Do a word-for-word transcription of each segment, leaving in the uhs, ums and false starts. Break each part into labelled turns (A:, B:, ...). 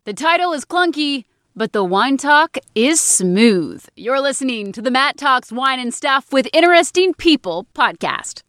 A: The title is clunky, but the wine talk is smooth. You're listening to the Matt Talks Wine and Stuff with Interesting People podcast.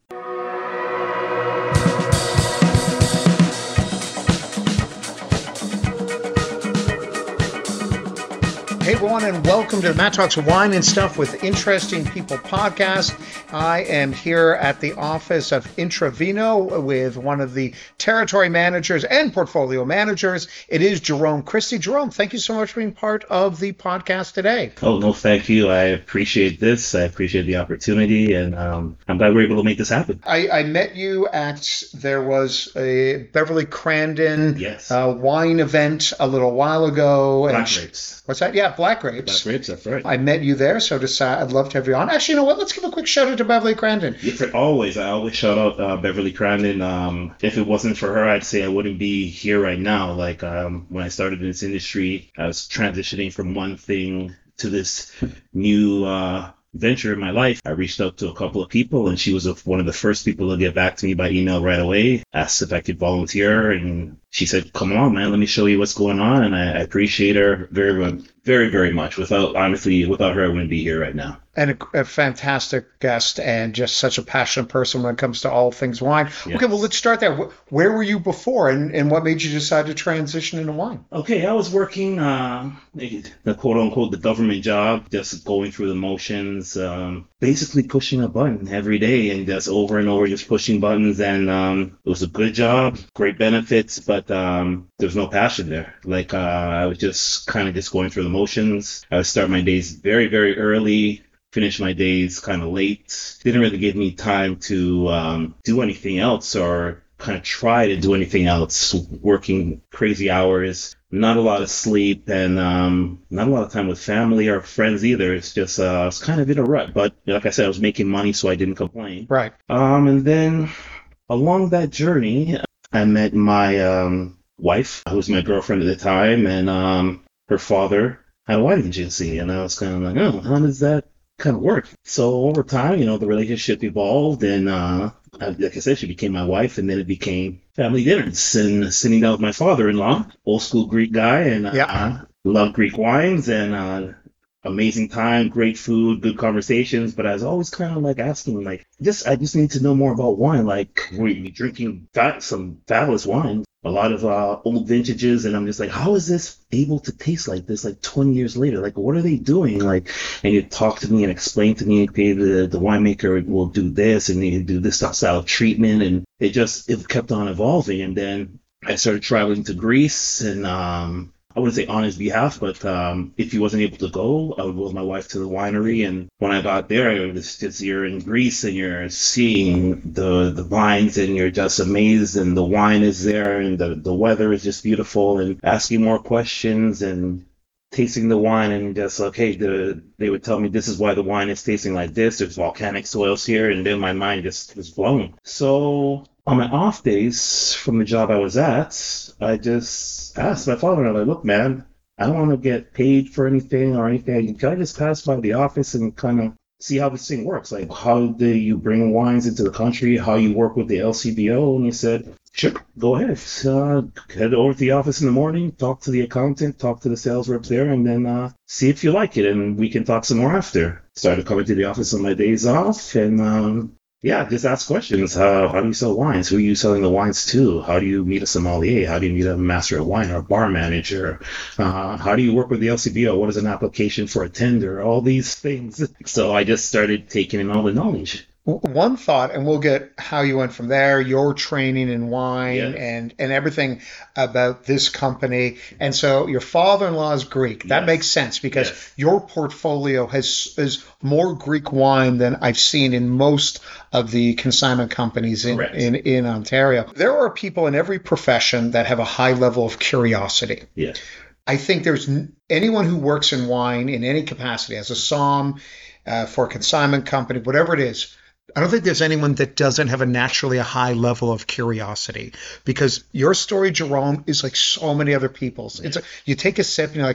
B: Hey everyone, and welcome to the Matt Talks Wine and Stuff with Interesting People podcast. I am here at the office of Intravino with one of the territory managers and portfolio managers. It is Jerome Christie. Jerome, thank you so much for being part of the podcast today.
C: Oh, no, thank you. I appreciate this. I appreciate the opportunity, and um, I'm glad we're able to make this happen.
B: I, I met you at, there was a Beverly Crandon
C: yes.
B: uh, wine event a little while ago.
C: Black
B: and
C: grapes.
B: What's that? Yeah, Black Grapes.
C: Black Grapes, that's right.
B: I met you there, so just, uh, I'd love to have you on. Actually, you know what? Let's give a quick shout out to Beverly Crandon.
C: Yeah, for always. I always shout out uh, Beverly Crandon. Um, if it wasn't for her, I'd say I wouldn't be here right now. Like um, when I started in this industry, I was transitioning from one thing to this new uh, venture in my life. I reached out to a couple of people, and she was one of the first people to get back to me by email right away, asked if I could volunteer, and she said, come on, man, let me show you what's going on. And I, I appreciate her very, very, very much. Without, honestly, without her, I wouldn't be here right now.
B: And a, a fantastic guest and just such a passionate person when it comes to all things wine. Yes. Okay, well, let's start there. Where were you before, and, and what made you decide to transition into wine?
C: Okay, I was working uh, the quote-unquote the government job, just going through the motions, um, basically pushing a button every day and just over and over just pushing buttons. And um, it was a good job, great benefits, but um, there was no passion there. Like uh, I was just kind of just going through the motions. I would start my days very, very early, finish my days kind of late. Didn't really give me time to um, do anything else or kind of try to do anything else. Working crazy hours, not a lot of sleep, and um, not a lot of time with family or friends either. It's just uh, it's kind of in a rut. But like I said, I was making money, so I didn't complain.
B: Right.
C: Um, and then along that journey, I met my um, wife, who was my girlfriend at the time, and um, her father had a wine agency, and I was kind of like, oh, how does that kind of work? So over time, you know, the relationship evolved, and uh, like I said, she became my wife, and then it became family dinners and sitting down with my father-in-law, old school Greek guy, and uh,
B: yeah.
C: loved Greek wines, and uh, amazing time, great food, good conversations. But I was always kind of like asking, like, just I just need to know more about wine. Like, were you drinking fat, some fabulous wine? A lot of uh, old vintages, and I'm just like, how is this able to taste like this like twenty years later? Like, what are they doing? Like, and you talk to me and explain to me, okay, the, the winemaker will do this, and you do this style of treatment, and it just, it kept on evolving. And then I started traveling to Greece, and um, I wouldn't say on his behalf, but um, if he wasn't able to go, I would go with my wife to the winery. And when I got there, it was just, you're in Greece and you're seeing the the vines and you're just amazed, and the wine is there and the, the weather is just beautiful, and asking more questions and tasting the wine, and just, okay, the, they would tell me this is why the wine is tasting like this. There's volcanic soils here, and then my mind just was blown. So on my off days from the job I was at, I just asked my father, I'm like, look, man, I don't want to get paid for anything or anything. Can I just pass by the office and kind of see how this thing works? Like, how do you bring wines into the country? How you work with the L C B O? And he said, sure, go ahead. Uh, head over to the office in the morning, talk to the accountant, talk to the sales reps there, and then uh, see if you like it, and we can talk some more after. Started coming to the office on my days off, and um, yeah, just ask questions. How, how do you sell wines? Who are you selling the wines to? How do you meet a sommelier? How do you meet a master of wine or a bar manager? Uh, how do you work with the L C B O? What is an application for a tender? All these things. So I just started taking in all the knowledge.
B: One thought, and we'll get how you went from there, your training in wine,
C: yes.
B: and, and everything about this company. And so your father-in-law is Greek. That
C: yes.
B: makes sense, because
C: yes.
B: your portfolio has is more Greek wine than I've seen in most of the consignment companies in, in, in Ontario. There are people in every profession that have a high level of curiosity.
C: Yes.
B: I think there's anyone who works in wine in any capacity, as a somm, uh, for a consignment company, whatever it is, I don't think there's anyone that doesn't have a naturally a high level of curiosity, because your story, Jerome, is like so many other people's. It's a, you take a sip and you're like,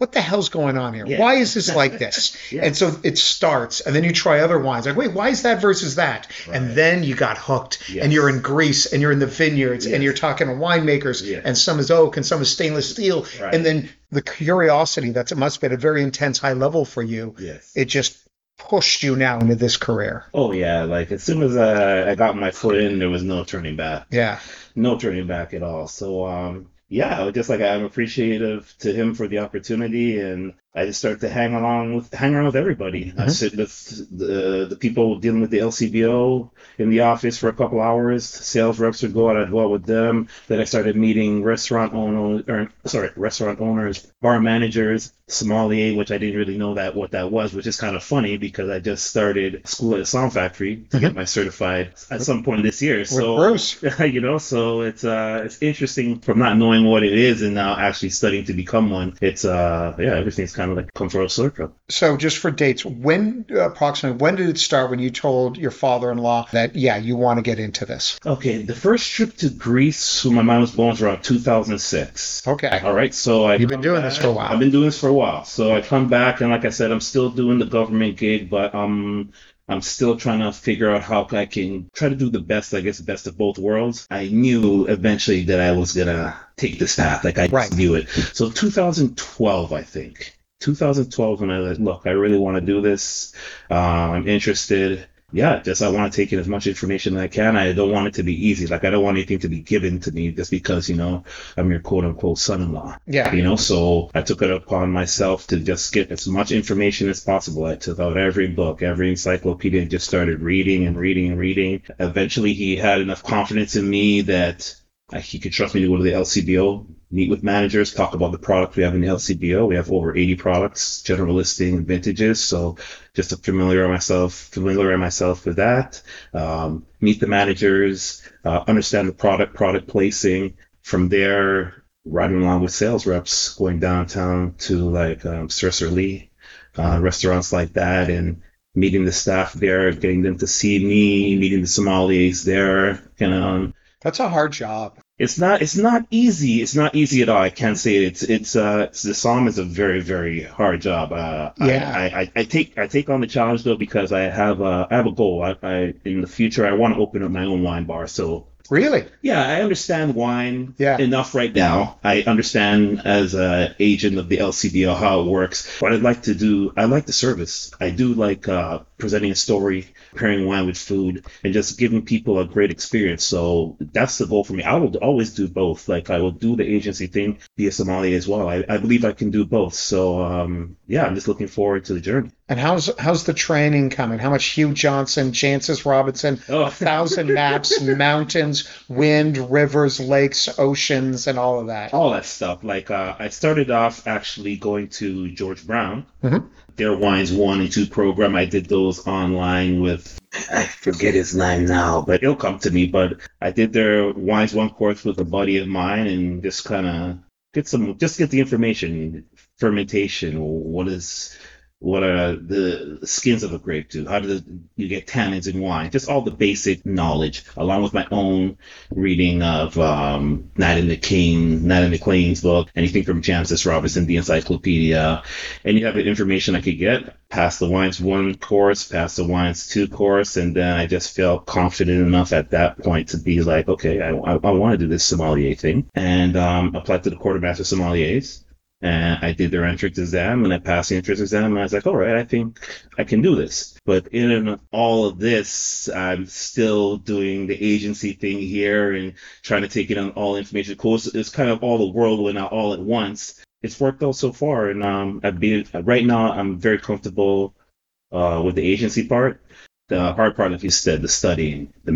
B: what the hell's going on here?
C: Yeah.
B: Why is this like this?
C: Yeah.
B: And so it starts, and then you try other wines. Like, wait, why is that versus that?
C: Right.
B: And then you got hooked,
C: Yes.
B: and you're in Greece, and you're in the vineyards,
C: Yes.
B: and you're talking to winemakers,
C: Yeah.
B: and some is oak, and some is stainless steel.
C: Right.
B: And then the curiosity, that it must be at a very intense high level for you,
C: Yes.
B: it just pushed you now into this career.
C: Oh yeah, like as soon as I, I got my foot in, there was no turning back.
B: Yeah.
C: No turning back at all. So um yeah, just like I'm appreciative to him for the opportunity, and I just started to hang along with hang around with everybody. Mm-hmm. I sit with the the people dealing with the L C B O in the office for a couple hours. Sales reps would go out, I'd go out with them. Then I started meeting restaurant owners, or sorry, restaurant owners, bar managers, sommelier, which I didn't really know that what that was, which is kind of funny because I just started school at Sound Factory to mm-hmm. get my certified at some point this year. So
B: Bruce.
C: you know, so it's uh it's interesting from not knowing what it is and now actually studying to become one. It's uh yeah, everything's kind of like come full circle.
B: So just for dates, when uh, approximately when did it start when you told your father-in-law that yeah, you want to get into this?
C: Okay, the first trip to Greece when my mom was born was around two thousand six.
B: Okay.
C: All right, so I
B: You've been doing back, this for a while.
C: I've been doing this for a while. So I come back and like I said, I'm still doing the government gig, but um I'm still trying to figure out how I can try to do the best, I guess, the best of both worlds. I knew eventually that I was going to take this path. Like I
B: right.
C: just knew it. So two thousand twelve, I think. two thousand twelve, when I said, look, I really want to do this. Uh, I'm interested. Yeah, just I want to take in as much information as I can. I don't want it to be easy. Like I don't want anything to be given to me just because, you know, I'm your quote unquote son-in-law.
B: Yeah.
C: You know, so I took it upon myself to just get as much information as possible. I took out every book, every encyclopedia, and just started reading and reading and reading. Eventually he had enough confidence in me that he could trust me to go to the L C B O, meet with managers, talk about the product we have in the L C B O. We have over eighty products, general listing and vintages. So just to familiarize myself, familiarize myself with that, um, meet the managers, uh, understand the product, product placing. From there, riding along with sales reps, going downtown to like um, Sir Sir Lee, uh, restaurants like that, and meeting the staff there, getting them to see me, meeting the sommeliers there, you know.
B: That's a hard job.
C: It's not. It's not easy. It's not easy at all. I can't say it. It's. It's. Uh. It's, the somm is a very, very hard job. Uh.
B: Yeah.
C: I, I. I take. I take on the challenge though because I have. Uh, I have a goal. I. I in the future I want to open up my own wine bar. So.
B: Really?
C: Yeah, I understand wine
B: yeah.
C: enough right now. I understand as an agent of the L C B O how it works. But I'd like to do, I like the service. I do like uh, presenting a story, pairing wine with food, and just giving people a great experience. So that's the goal for me. I will always do both. Like I will do the agency thing, be a sommelier as well. I, I believe I can do both. So um, yeah, I'm just looking forward to the journey.
B: And how's how's the training coming? How much Hugh Johnson, Jancis Robinson, oh. a thousand maps, mountains, wind, rivers, lakes, oceans, and all of that?
C: All that stuff. Like uh, I started off actually going to George Brown,
B: mm-hmm.
C: their Wines One and Two program. I did those online with, I forget his name now, but he'll come to me. But I did their Wines One course with a buddy of mine and just kind of get some, just get the information, fermentation, what is. What are the skins of a grape do? How do you get tannins in wine? Just all the basic knowledge, along with my own reading of um, Natalie McCain, Natalie McClain's book, anything from Jancis Robinson, the encyclopedia, any type of information I could get. Past the Wines One course, past the Wines Two course, and then I just felt confident enough at that point to be like, okay, I, I, I want to do this sommelier thing, and um, applied to the Quartermaster Sommeliers. And I did their entrance exam, and I passed the entrance exam, and I was like, all right, I think I can do this. But in all of this, I'm still doing the agency thing here and trying to take in on all information. Of course, it's kind of all the whirlwind out all at once. It's worked out so far, and um, I've been, right now I'm very comfortable uh, with the agency part. The hard part, like you said, the studying, the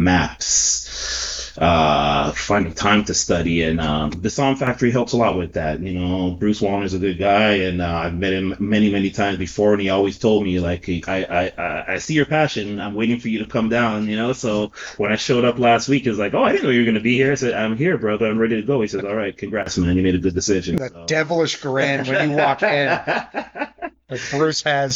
C: maps, uh, finding time to study, and um, the Sound Factory helps a lot with that. You know, Bruce Wallner's a good guy, and uh, I've met him many, many times before, and he always told me, like, I, I, I see your passion. I'm waiting for you to come down, you know. So when I showed up last week, it was like, oh, I didn't know you were going to be here. I said, I'm here, brother. I'm ready to go. He says, all right, congrats, man. You made a good decision.
B: That
C: so.
B: devilish grin when you walk in, like Bruce has.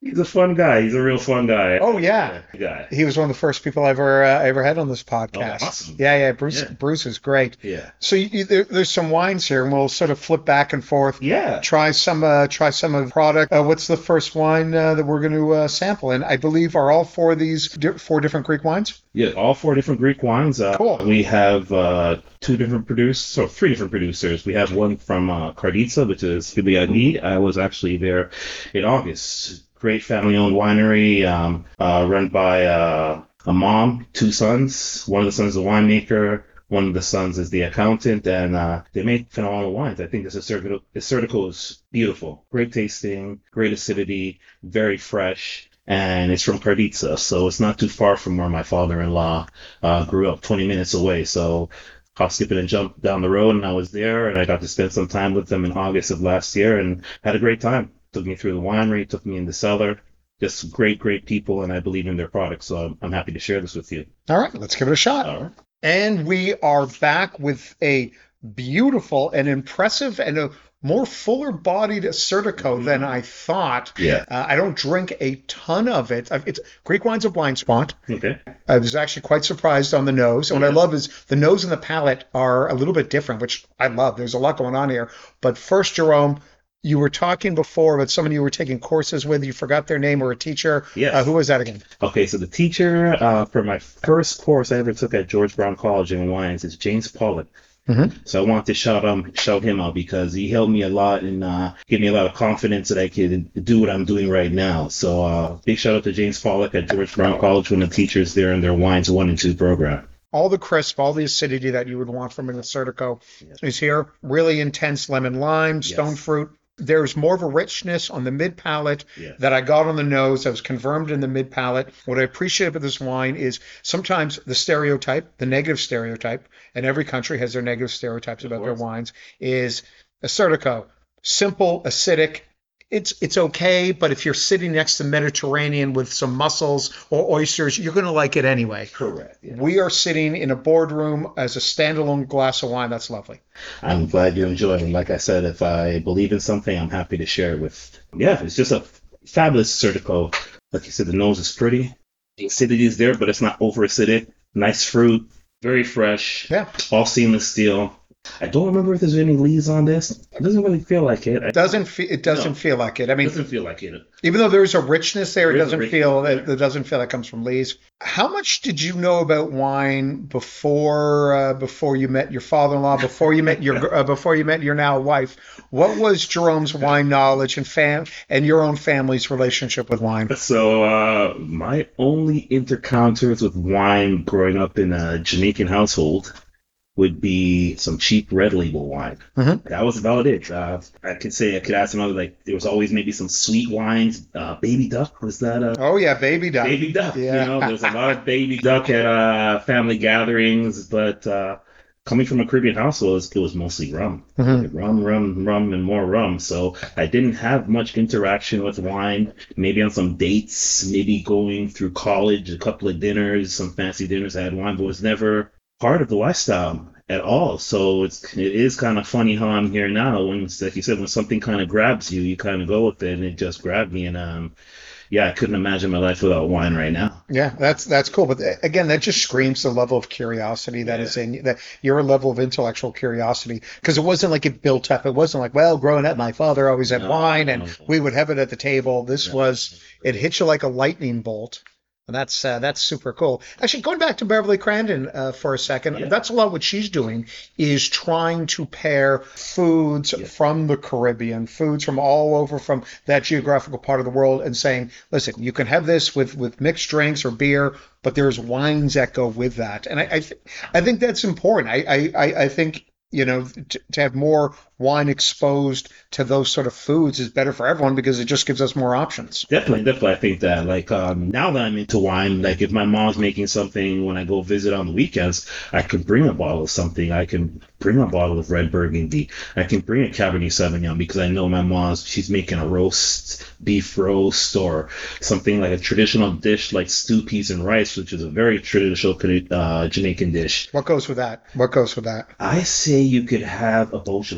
C: He's a fun guy. He's a real fun guy.
B: Oh yeah,
C: guy.
B: He was one of the first people I ever uh, ever had on this podcast.
C: Oh, awesome.
B: Yeah, yeah. Bruce,
C: Yeah.
B: Bruce is great.
C: Yeah.
B: So you, you, there, there's some wines here, and we'll sort of flip back and forth.
C: Yeah.
B: Try some, uh, try some of the product. Uh, what's the first wine uh, that we're going to uh, sample? And I believe are all four of these di- four different Greek wines.
C: Yeah, all four different Greek wines. Uh,
B: Cool.
C: We have uh, two different producers, so three different producers. We have one from uh, Karditsa, which is Filiagi. I was actually there in August. Great family-owned winery, um, uh, run by uh, a mom, two sons. One of the sons is a winemaker. One of the sons is the accountant, and uh, they make phenomenal wines. I think this Acertico, Acertico is beautiful, great tasting, great acidity, very fresh. And it's from Karditsa, so it's not too far from where my father-in-law uh, grew up, twenty minutes away. So I'll skip it and jump down the road, and I was there, and I got to spend some time with them in August of last year, and had a great time. Took me through the winery, took me in the cellar. Just great, great people, and I believe in their products, so I'm, I'm happy to share this with you.
B: All right, let's give it a shot.
C: All right.
B: And we are back with a beautiful and impressive and a more fuller-bodied Acertico mm-hmm. than I thought.
C: Yeah.
B: Uh, I don't drink a ton of it. It's Greek wine's a blind spot.
C: Okay.
B: I was actually quite surprised on the nose. And what
C: yeah.
B: I love is the nose and the palate are a little bit different, which I love. There's a lot going on here. But first, Jerome, you were talking before about someone you were taking courses with. You forgot their name, or a teacher.
C: Yes.
B: Uh, who was that again?
C: Okay, so the teacher uh, for my first course I ever took at George Brown College in wines is James Pollock.
B: Mm-hmm.
C: So I want to shout him, shout him out because he helped me a lot and uh, gave me a lot of confidence that I could do what I'm doing right now. So uh, big shout out to James Pollock at George Brown College, one of the teachers there in their Wines one and two program.
B: All the crisp, all the acidity that you would want from an Acertico
C: yes.
B: is here. Really intense lemon lime, stone
C: yes.
B: fruit. There's more of a richness on the mid palate
C: yes.
B: that I got on the nose. I was confirmed in the mid palate. What I appreciate about this wine is sometimes the stereotype, the negative stereotype, and every country has their negative stereotypes about their wines, is Acertico, simple, acidic. It's it's okay, but if you're sitting next to the Mediterranean with some mussels or oysters, you're going to like it anyway.
C: Correct. Yes.
B: We are sitting in a boardroom as a standalone glass of wine. That's lovely.
C: I'm glad you're enjoying. Like I said, if I believe in something, I'm happy to share it with. Yeah, it's just a fabulous Acertico. Like you said, the nose is pretty. The acidity is there, but it's not over acidic. Nice fruit, very fresh.
B: Yeah.
C: All seamless steel. I don't remember if there's any leaves on this. It doesn't really feel like it.
B: It doesn't feel. It doesn't
C: No.
B: feel like it. I mean,
C: It doesn't feel like it.
B: even though there's a richness there, it
C: There is a
B: doesn't feel.
C: richness
B: It, it doesn't feel like it comes from leaves. How much did you know about wine before uh, before you met your father-in-law? Before you met your uh, before you met your now wife? What was Jerome's wine knowledge and fam and your own family's relationship with wine?
C: So uh, my only encounters with wine growing up in a Jamaican household would be some cheap red label wine.
B: Mm-hmm.
C: That was about it. Uh, I could say I could ask another, like there was always maybe some sweet wines. Uh, Baby Duck, was that a
B: Oh yeah, baby duck.
C: Baby Duck?
B: Yeah.
C: You know, there's a lot of Baby Duck at uh, family gatherings, but uh, coming from a Caribbean household, it was, it was mostly rum.
B: Mhm.
C: Rum, rum, rum, and more rum. So I didn't have much interaction with wine. Maybe on some dates, maybe going through college, a couple of dinners, some fancy dinners I had wine, but it was never part of the lifestyle at all. So it's it is kind of funny how I'm here now. When, like you said, when something kind of grabs you, you kind of go with it, and it just grabbed me. And um, yeah, I couldn't imagine my life without wine right now.
B: Yeah, that's that's cool. But uh, again, that just screams the level of curiosity that
C: Yeah.
B: is in that your level of intellectual curiosity. Because it wasn't like it built up. It wasn't like, well, growing up, my father always had
C: No,
B: wine and
C: no.
B: we would have it at the table. This
C: Yeah.
B: was it hit you like a lightning bolt. And that's uh, that's super cool. Actually, going back to Beverly Crandon uh, for a second,
C: Yeah.
B: that's a lot what she's doing is trying to pair foods
C: Yeah.
B: from the Caribbean, foods from all over from that geographical part of the world, and saying, listen, you can have this with, with mixed drinks or beer, but there's wines that go with that. And I I, th- I think that's important. I I, I- I think you know to, to have more wine exposed to those sort of foods is better for everyone because it just gives us more options.
C: Definitely, definitely. I think that, like, um, now that I'm into wine, like, if my mom's making something when I go visit on the weekends, I can bring a bottle of something. I can bring a bottle of red Burgundy. I can bring a Cabernet Sauvignon because I know my mom's, she's making a roast, beef roast, or something like a traditional dish like stew, peas, and rice, which is a very traditional uh, Jamaican dish.
B: What goes with that? What goes with that?
C: I say you could have a Beaujolais.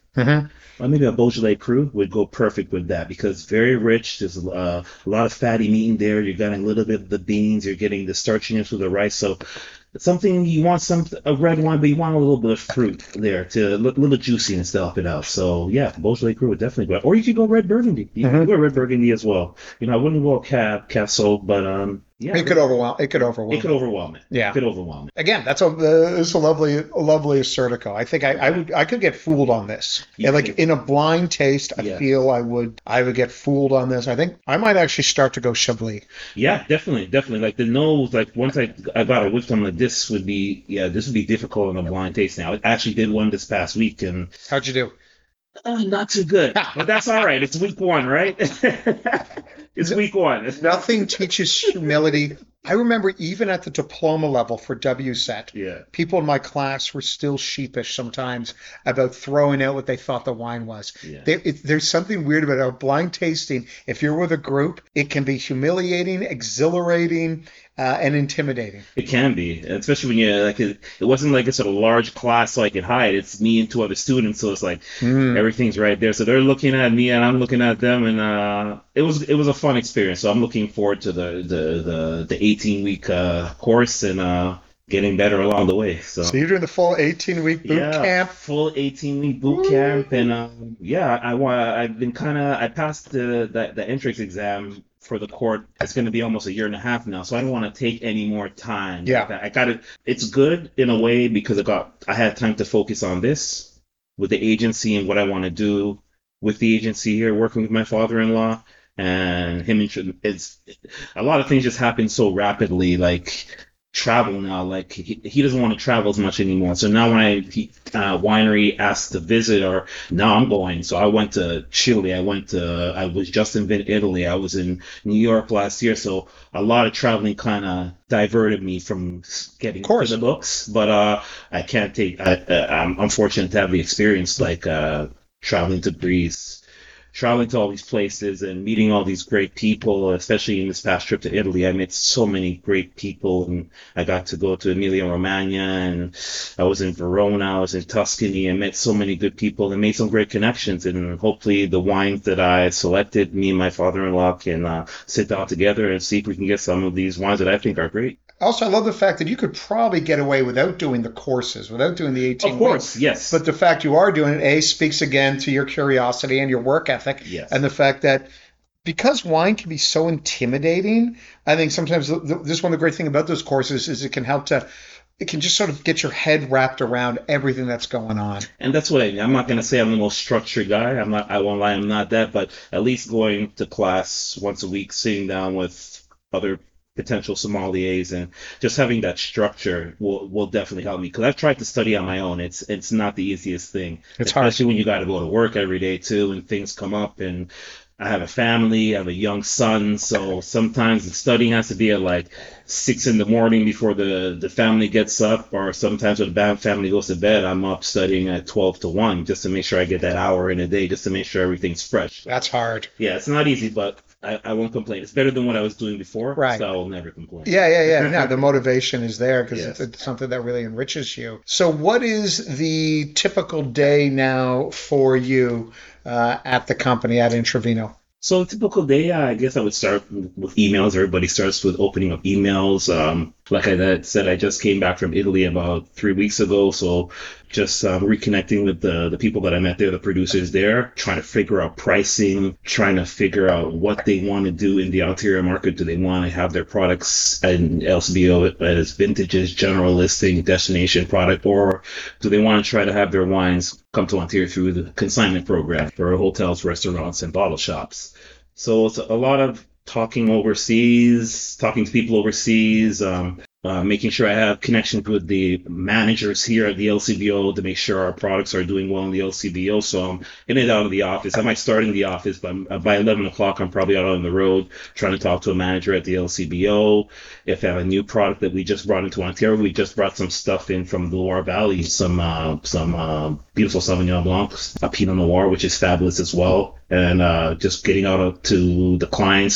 B: Mm-hmm.
C: Or maybe a Beaujolais Cru would go perfect with that because it's very rich. There's uh, a lot of fatty meat in there. You're getting a little bit of the beans. You're getting the starchiness with the rice. So it's something you want some a red wine, but you want a little bit of fruit there to a little juiciness to help it out. So yeah, Beaujolais Cru would definitely go. Or you could go red Burgundy. You
B: Mm-hmm.
C: could go red Burgundy as well. You know, I wouldn't go Cab Cab Sauv, but um, yeah,
B: It could overwhelm. It could overwhelm.
C: it could overwhelm it.
B: Yeah.
C: It could overwhelm it.
B: Again, that's a uh, it's a lovely, a lovely Assertico. I think I, I would, I could get fooled on this.
C: You
B: Yeah, like
C: could.
B: in a blind taste, I
C: Yeah.
B: feel I would, I would get fooled on this. I think I might actually start to go Chablis.
C: Yeah, definitely, definitely. Like the nose, like once I I got a whiff, I'm like, this would be, yeah, this would be difficult on a blind taste. Now, I actually did one this past week, and
B: How'd you do?
C: uh, not too good, but that's all right. It's week one, right? It's week one.
B: Nothing teaches humility. I remember even at the diploma level for W S E T,
C: Yeah.
B: people in my class were still sheepish sometimes about throwing out what they thought the wine was.
C: Yeah.
B: There, it, there's something weird about a blind tasting. If you're with a group, it can be humiliating, exhilarating, uh, and intimidating.
C: It can be, especially when you like it. It wasn't like it's a large class so I could hide. It's me and two other students, so it's like
B: Mm.
C: everything's right there. So they're looking at me and I'm looking at them, and uh, it was it was a fun experience. So I'm looking forward to the the the, the eighteen week uh, course and uh, getting better along the way. So.
B: So you're doing the full eighteen week boot
C: yeah,
B: camp.
C: full eighteen week boot camp, and um, yeah, I want. I've been kind of. I passed the, the the entrance exam for the court. It's going to be almost a year and a half now, so I don't want to take any more time.
B: Yeah.
C: Like, I got it. It's good in a way because I got. I had time to focus on this with the agency and what I want to do with the agency here, working with my father-in-law and him. It's a lot of things just happen so rapidly, like. Travel now, like he, he doesn't want to travel as much anymore. So now when I he, uh, winery asked to visit, or now I'm going. So I went to Chile. I went to. I was just in Italy. I was in New York last year. So a lot of traveling kind of diverted me from getting to the books. But uh, I can't take. I, uh, I'm, I'm fortunate to have the experience, like uh, traveling to Greece. Traveling to all these places and meeting all these great people, especially in this past trip to Italy. I met so many great people, and I got to go to Emilia-Romagna, and I was in Verona, I was in Tuscany, and met so many good people and made some great connections. And hopefully the wines that I selected, me and my father-in-law can uh, sit down together and see if we can get some of these wines that I think are great.
B: Also, I love the fact that you could probably get away without doing the courses, without doing the eighteen
C: Of course,
B: weeks.
C: yes.
B: But the fact you are doing it, A, speaks again to your curiosity and your work ethic.
C: Yes.
B: And the fact that because wine can be so intimidating, I think sometimes the, the, this is one of the great things about those courses is it can help to, it can just sort of get your head wrapped around everything that's going on.
C: And that's what I mean. I'm not going to say I'm the most structured guy. I'm not, I won't lie, I'm not that, but at least going to class once a week, sitting down with other potential sommeliers and just having that structure will will definitely help me, because I've tried to study on my own. It's it's not the easiest thing.
B: It's hard.
C: Especially when you got to go to work every day too, and things come up. And I have a family, I have a young son, so sometimes the studying has to be at like six in the morning before the the family gets up, or sometimes when the family goes to bed, I'm up studying at twelve to one just to make sure I get that hour in a day, just to make sure everything's fresh.
B: That's hard.
C: Yeah, it's not easy, but I, I won't complain. It's better than what I was doing before,
B: Right.
C: so I will never complain.
B: Yeah, yeah, yeah. No, the motivation is there because
C: Yes.
B: it's, it's something that really enriches you. So what is the typical day now for you uh, at the company at Intravino?
C: So a typical day, uh, I guess I would start with emails. Everybody starts with opening up emails. Um, like I said, I just came back from Italy about three weeks ago, so just um, reconnecting with the, the people that I met there, the producers there, trying to figure out pricing, trying to figure out what they want to do in the Ontario market. Do they want to have their products in L C B O as vintages, general listing, destination product, or do they want to try to have their wines come to Ontario through the consignment program for hotels, restaurants, and bottle shops? So it's a lot of talking overseas, talking to people overseas, um, uh, making sure I have connections with the managers here at the L C B O to make sure our products are doing well in the L C B O. So I'm in and out of the office. I might start in the office, but I'm, by eleven o'clock, I'm probably out on the road trying to talk to a manager at the L C B O. If I have a new product that we just brought into Ontario, we just brought some stuff in from the Loire Valley, some uh, some uh, beautiful Sauvignon Blancs, a Pinot Noir, which is fabulous as well. And uh, just getting out to the clients,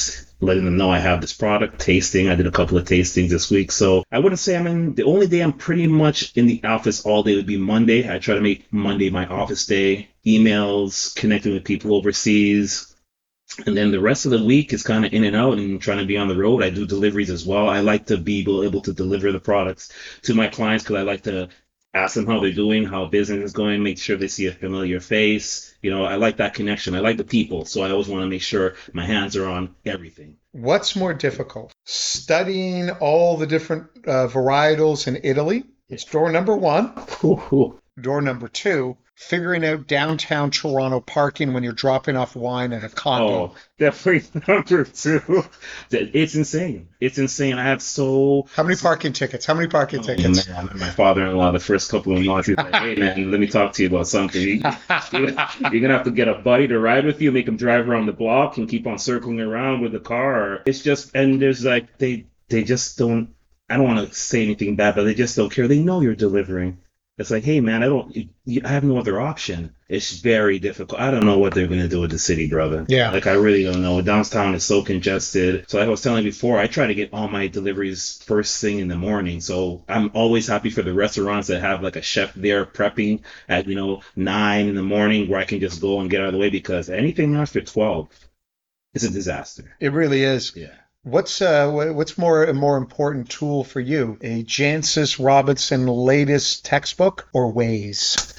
C: letting them know I have this product, tasting. I did a couple of tastings this week. So I wouldn't say I'm in, the only day I'm pretty much in the office all day would be Monday. I try to make Monday my office day, emails, connecting with people overseas. And then the rest of the week is kind of in and out and trying to be on the road. I do deliveries as well. I like to be able to deliver the products to my clients because I like to ask them how they're doing, how business is going, make sure they see a familiar face. You know, I like that connection. I like the people. So I always want to make sure my hands are on everything.
B: What's more difficult? Studying all the different uh, varietals in Italy? It's door number one.
C: Ooh.
B: Door number two, figuring out downtown Toronto parking when you're dropping off wine at a condo.
C: Oh, definitely number two. It's insane. It's insane. I have so...
B: How many parking tickets? How many parking
C: oh,
B: tickets?
C: Man, my father-in-law, the first couple of months, he's like, hey, man, let me talk to you about something. You, you're going to have to get a buddy to ride with you, make him drive around the block and keep on circling around with the car. It's just... And there's like... They, they just don't... I don't want to say anything bad, but they just don't care. They know you're delivering. It's like, hey, man, I don't, you, I have no other option. It's very difficult. I don't know what they're going to do with the city, brother.
B: Yeah.
C: Like, I really don't know. Downtown is so congested. So like I was telling you before, I try to get all my deliveries first thing in the morning. So I'm always happy for the restaurants that have like a chef there prepping at, you know, nine in the morning where I can just go and get out of the way because anything after twelve is a disaster.
B: It really is.
C: Yeah.
B: What's uh what's more a more important tool for you? A Jancis Robinson latest textbook or Waze?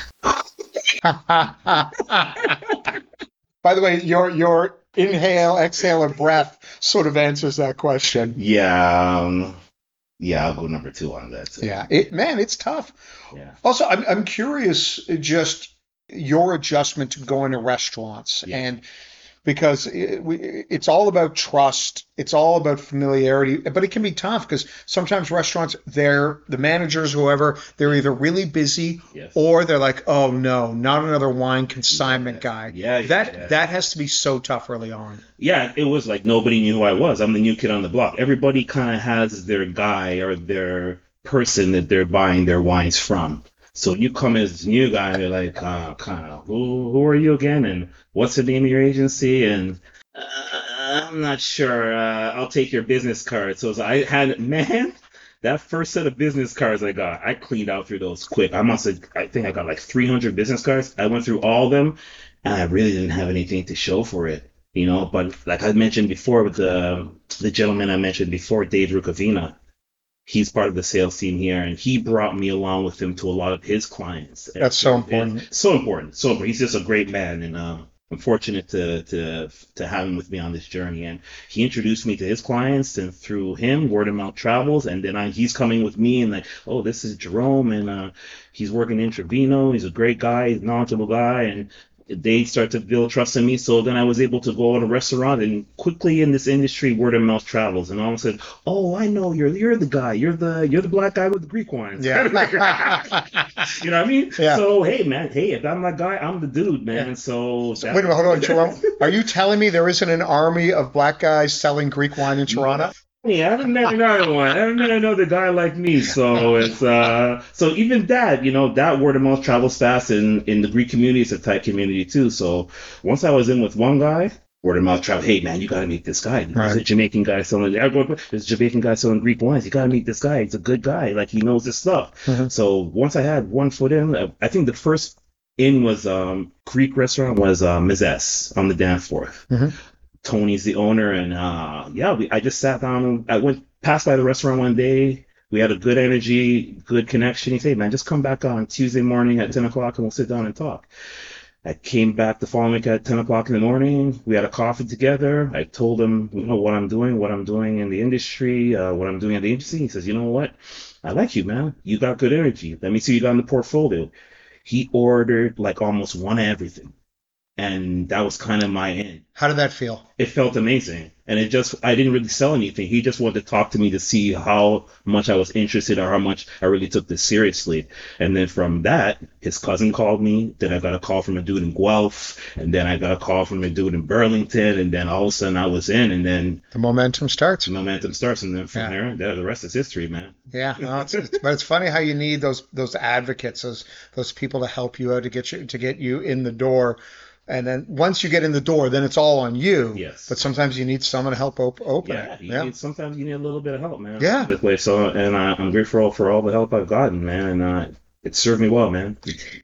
B: By the way, your your inhale, exhale, or breath sort of answers that question.
C: Yeah, um, yeah, I'll go number two on that. Too.
B: Yeah, it man, it's tough.
C: Yeah.
B: Also, I'm I'm curious just your adjustment to going to restaurants
C: Yeah.
B: and. Because it, we, it's all about trust. It's all about familiarity, but it can be tough because sometimes restaurants, they're the managers, whoever, they're either really busy
C: Yes.
B: or they're like, oh no, not another wine consignment
C: Yeah.
B: guy.
C: Yeah,
B: that
C: yeah.
B: that has to be so tough early on.
C: Yeah, it was like nobody knew who I was. I'm the new kid on the block. Everybody kind of has their guy or their person that they're buying their wines from. So you come as a new guy, you're like, uh, kind of, who, who are you again? And what's the name of your agency? And uh, I'm not sure. Uh, I'll take your business card. So I had, man, that first set of business cards I got, I cleaned out through those quick. I must have, I think I got like three hundred business cards. I went through all of them, and I really didn't have anything to show for it, you know. But like I mentioned before with the the gentleman I mentioned before, Dave Rukavina. He's part of the sales team here, and he brought me along with him to a lot of his clients.
B: That's so
C: And-
B: important.
C: and so important. So important. He's just a great man, and uh, I'm fortunate to to to have him with me on this journey. And he introduced me to his clients, and through him, word of mouth travels. And then I, he's coming with me, and like, oh, this is Jerome, and uh, he's working in Trevino. He's a great guy, he's a knowledgeable guy, and they start to build trust in me. So then I was able to go to a restaurant, and quickly in this industry, word of mouth travels. And all of a sudden, oh, I know you're you're the guy. You're the you're the black guy with the Greek wines.
B: Yeah.
C: You know what I mean?
B: Yeah.
C: So hey, man, hey, if I'm that guy, I'm the dude, man.
B: Yeah.
C: So
B: Wait a minute, hold on, Jerome. Are you telling me there isn't an army of black guys selling Greek wine in Toronto?
C: Yeah, I haven't met another one. I haven't met another guy like me. So it's uh, so even that, you know, that word of mouth travels fast in in the Greek community. It's a tight community too. So once I was in with one guy, word of mouth travel. Hey man, you gotta meet this guy. There's
B: Right.
C: a Jamaican guy selling. There's a Jamaican guy selling Greek wines. You gotta meet this guy. He's a good guy. Like he knows his stuff.
B: Mhm.
C: So once I had one foot in, I- I think the first in was um Greek restaurant was uh, Mizes on the Danforth.
B: Mhm.
C: Tony's the owner, and uh, yeah, we, I just sat down. I went passed by the restaurant one day. We had a good energy, good connection. He said, "Hey, man, just come back on Tuesday morning at ten o'clock, and we'll sit down and talk." I came back the following week at ten o'clock in the morning. We had a coffee together. I told him, you know, what I'm doing, what I'm doing in the industry, uh, what I'm doing at the agency. He says, "You know what? I like you, man. You got good energy. Let me see you got in the portfolio." He ordered like almost one of everything. And that was kind of my end.
B: How did that feel?
C: It felt amazing. And it just, I didn't really sell anything. He just wanted to talk to me to see how much I was interested or how much I really took this seriously. And then from that, his cousin called me. Then I got a call from a dude in Guelph. And then I got a call from a dude in Burlington. And then all of a sudden I was in. And then
B: The momentum starts.
C: the momentum starts. And then from
B: Yeah.
C: there, the the rest is history, man.
B: Yeah, no, it's, it's, but it's funny how you need those those advocates, those those people to help you out to get you to get you in the door. And then once you get in the door, then it's all on you.
C: Yes.
B: But sometimes you need someone to help op- open
C: Yeah,
B: it.
C: you
B: Yeah.
C: Need, sometimes you need a little bit of help, man.
B: Yeah.
C: This way, so and I, I'm grateful for all the help I've gotten, man, and uh, it served me well, man.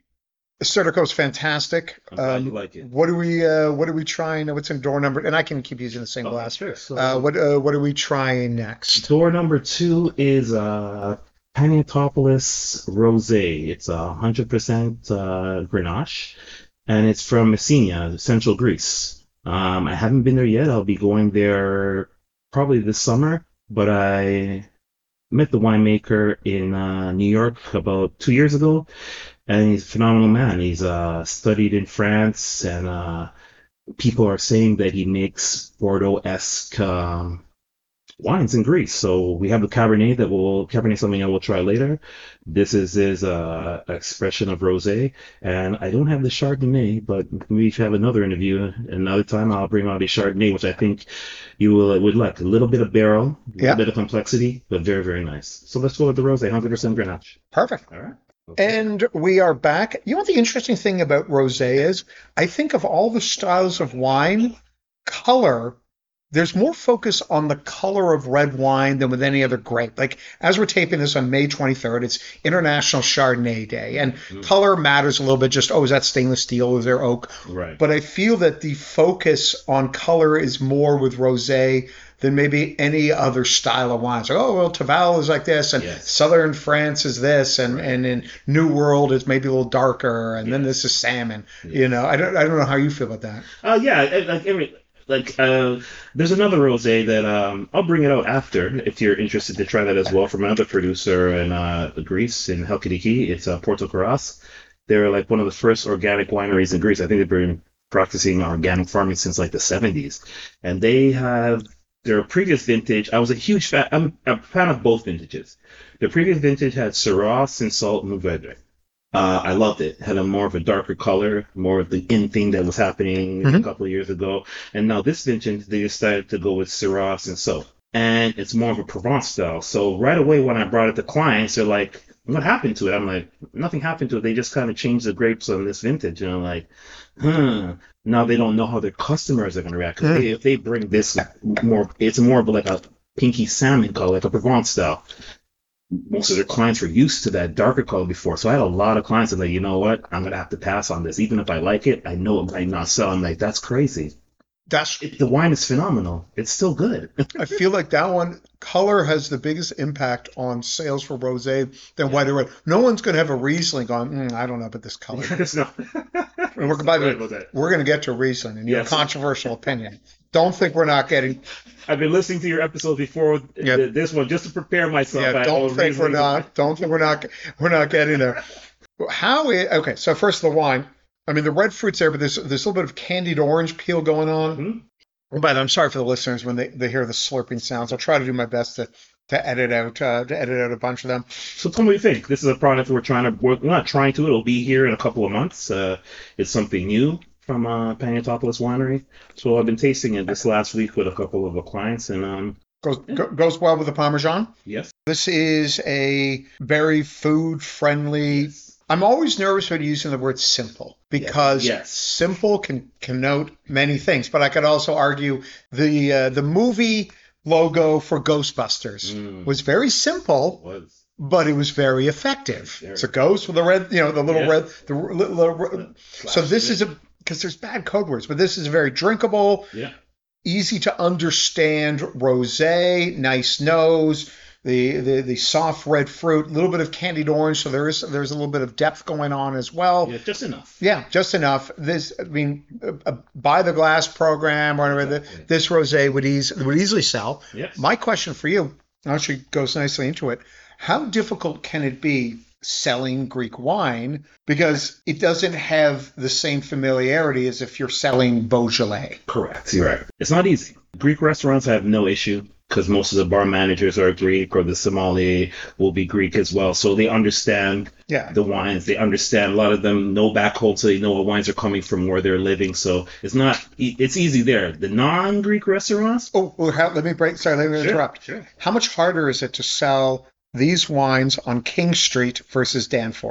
B: Sertico's fantastic.
C: I'm glad
B: Um,
C: you like it.
B: What are we? Uh, what are we trying? What's in door number? And I can keep using the same
C: Oh,
B: glass.
C: sure. So,
B: Uh, what? Uh, what are we trying next?
C: door number two is uh, Paniatopolis Rosé. It's a one hundred percent uh, Grenache, and it's from Messina, central Greece. Um, I haven't been there yet. I'll be going there probably this summer, but I met the winemaker in uh, New York about two years ago, and he's a phenomenal man. He's uh, studied in France, and uh, people are saying that he makes Bordeaux-esque um, wines in Greece. So we have the Cabernet that will Cabernet Sauvignon we'll try later. This is his uh, expression of rosé, and I don't have the Chardonnay, but we should have another interview another time. I'll bring out a Chardonnay, which I think you will would like. A little bit of barrel, a little
B: Yeah.
C: bit of complexity, but very very nice. So let's go with the rosé, one hundred percent Grenache.
B: Perfect.
C: All right. Okay.
B: And we are back. You know what the interesting thing about rosé is? I think of all the styles of wine, color, there's more focus on the color of red wine than with any other grape. Like, as we're taping this on May twenty-third, it's International Chardonnay Day. And
C: Mhm.
B: color matters a little bit. Just, oh, is that stainless steel? Is there oak?
C: Right.
B: But I feel that the focus on color is more with rosé than maybe any other style of wine. It's like, oh, well, Tavel is like this, and
C: Yes.
B: Southern France is this, and,
C: Right.
B: and in New World it's maybe a little darker, and then
C: Yes.
B: this is salmon.
C: Yes.
B: You know, I don't, I don't know how you feel about that.
C: Uh, yeah, I- like every like uh, there's another rosé that um, I'll bring it out after if you're interested to try that as well from another producer in uh, Greece in Halkidiki. It's uh, Porto Carras. They're like one of the first organic wineries in Greece. I think they've been practicing organic farming since like the seventies, and they have their previous vintage. I was a huge fan. I'm a fan of both vintages. Their previous vintage had Syrah, Cinsault, and Mourvedre. Uh, I loved it. Had a more of a darker color, more of the in thing that was happening a
B: Mhm.
C: couple of years ago. And now this vintage, they decided to go with Syrah and so. And it's more of a Provence style. So right away when I brought it to clients, they're like, what happened to it? I'm like, nothing happened to it. They just kind of changed the grapes on this vintage. And I'm like, huh. Now they don't know how their customers are going to react. 'Cause
B: Mm.
C: they, if they bring this more, it's more of like a pinky salmon color, like a Provence style. Most of their clients were used to that darker color before. So I had a lot of clients that were like, you know what? I'm going to have to pass on this. Even if I like it, I know it might not sell. I'm like, that's crazy.
B: That's,
C: It, the wine is phenomenal. It's still good.
B: I feel like that one, color has the biggest impact on sales for rosé than white or red. No one's going to have a Riesling going, mm, I don't know about this color.
C: It's not-
B: And we're, by the
C: Right
B: way,
C: about that.
B: we're going to get to Riesling and your
C: Yes.
B: controversial opinion. Don't think we're not getting,
C: I've been listening to your episodes before
B: Yeah.
C: th- this one just to prepare myself.
B: yeah,
C: I
B: don't
C: always
B: think we're
C: reason-
B: not, don't think we're not, we're not getting there. How, i- okay, so first the wine. I mean, the red fruit's there, but there's, there's a little bit of candied orange peel going on.
C: Mhm.
B: But I'm sorry for the listeners when they, they hear the slurping sounds. I'll try to do my best to, to edit out uh, to edit out a bunch of them.
C: So tell me what you think. This is a product we're trying to work. We're not trying to. It'll be here in a couple of months. Uh, it's something new from uh, Paniatopolis Winery. So I've been tasting it this last week with a couple of the clients, and um,
B: Goes go, goes well with the Parmesan.
C: yes,
B: This is a very food friendly. I'm always nervous when using the word simple because
C: Yes.
B: simple can connote many things. But I could also argue the uh, the movie logo for Ghostbusters
C: Mm.
B: was very simple,
C: was
B: but it was very effective.
C: Very.
B: It's a ghost with a red, you know, the little
C: Yeah.
B: red, the r- little. little- so this is a because there's bad code words, but this is a very drinkable,
C: yeah.
B: easy to understand rosé, nice nose, the, the the soft red fruit, a little bit of candied orange, so there is there's a little bit of depth going on as well.
C: Yeah, just enough.
B: Yeah, just enough. This, I mean, a, a buy the glass program or whatever.
C: Exactly.
B: This rosé would ease would easily sell.
C: Yes.
B: My question for you actually goes nicely into it. How difficult can it be selling Greek wine because it doesn't have the same familiarity as if you're selling Beaujolais?
C: Correct. You're right. It's not easy. Greek restaurants have no issue because most of the bar managers are Greek, or the sommelier will be Greek as well. So they understand
B: Yeah.
C: the wines. They understand. A lot of them know back home, so they know what wines are coming from where they're living. So it's not. It's easy there. The non-Greek restaurants.
B: Oh, well, how, let me break. Sorry, let me interrupt.
C: Sure.
B: How much harder is it to sell these wines on King Street versus Danforth?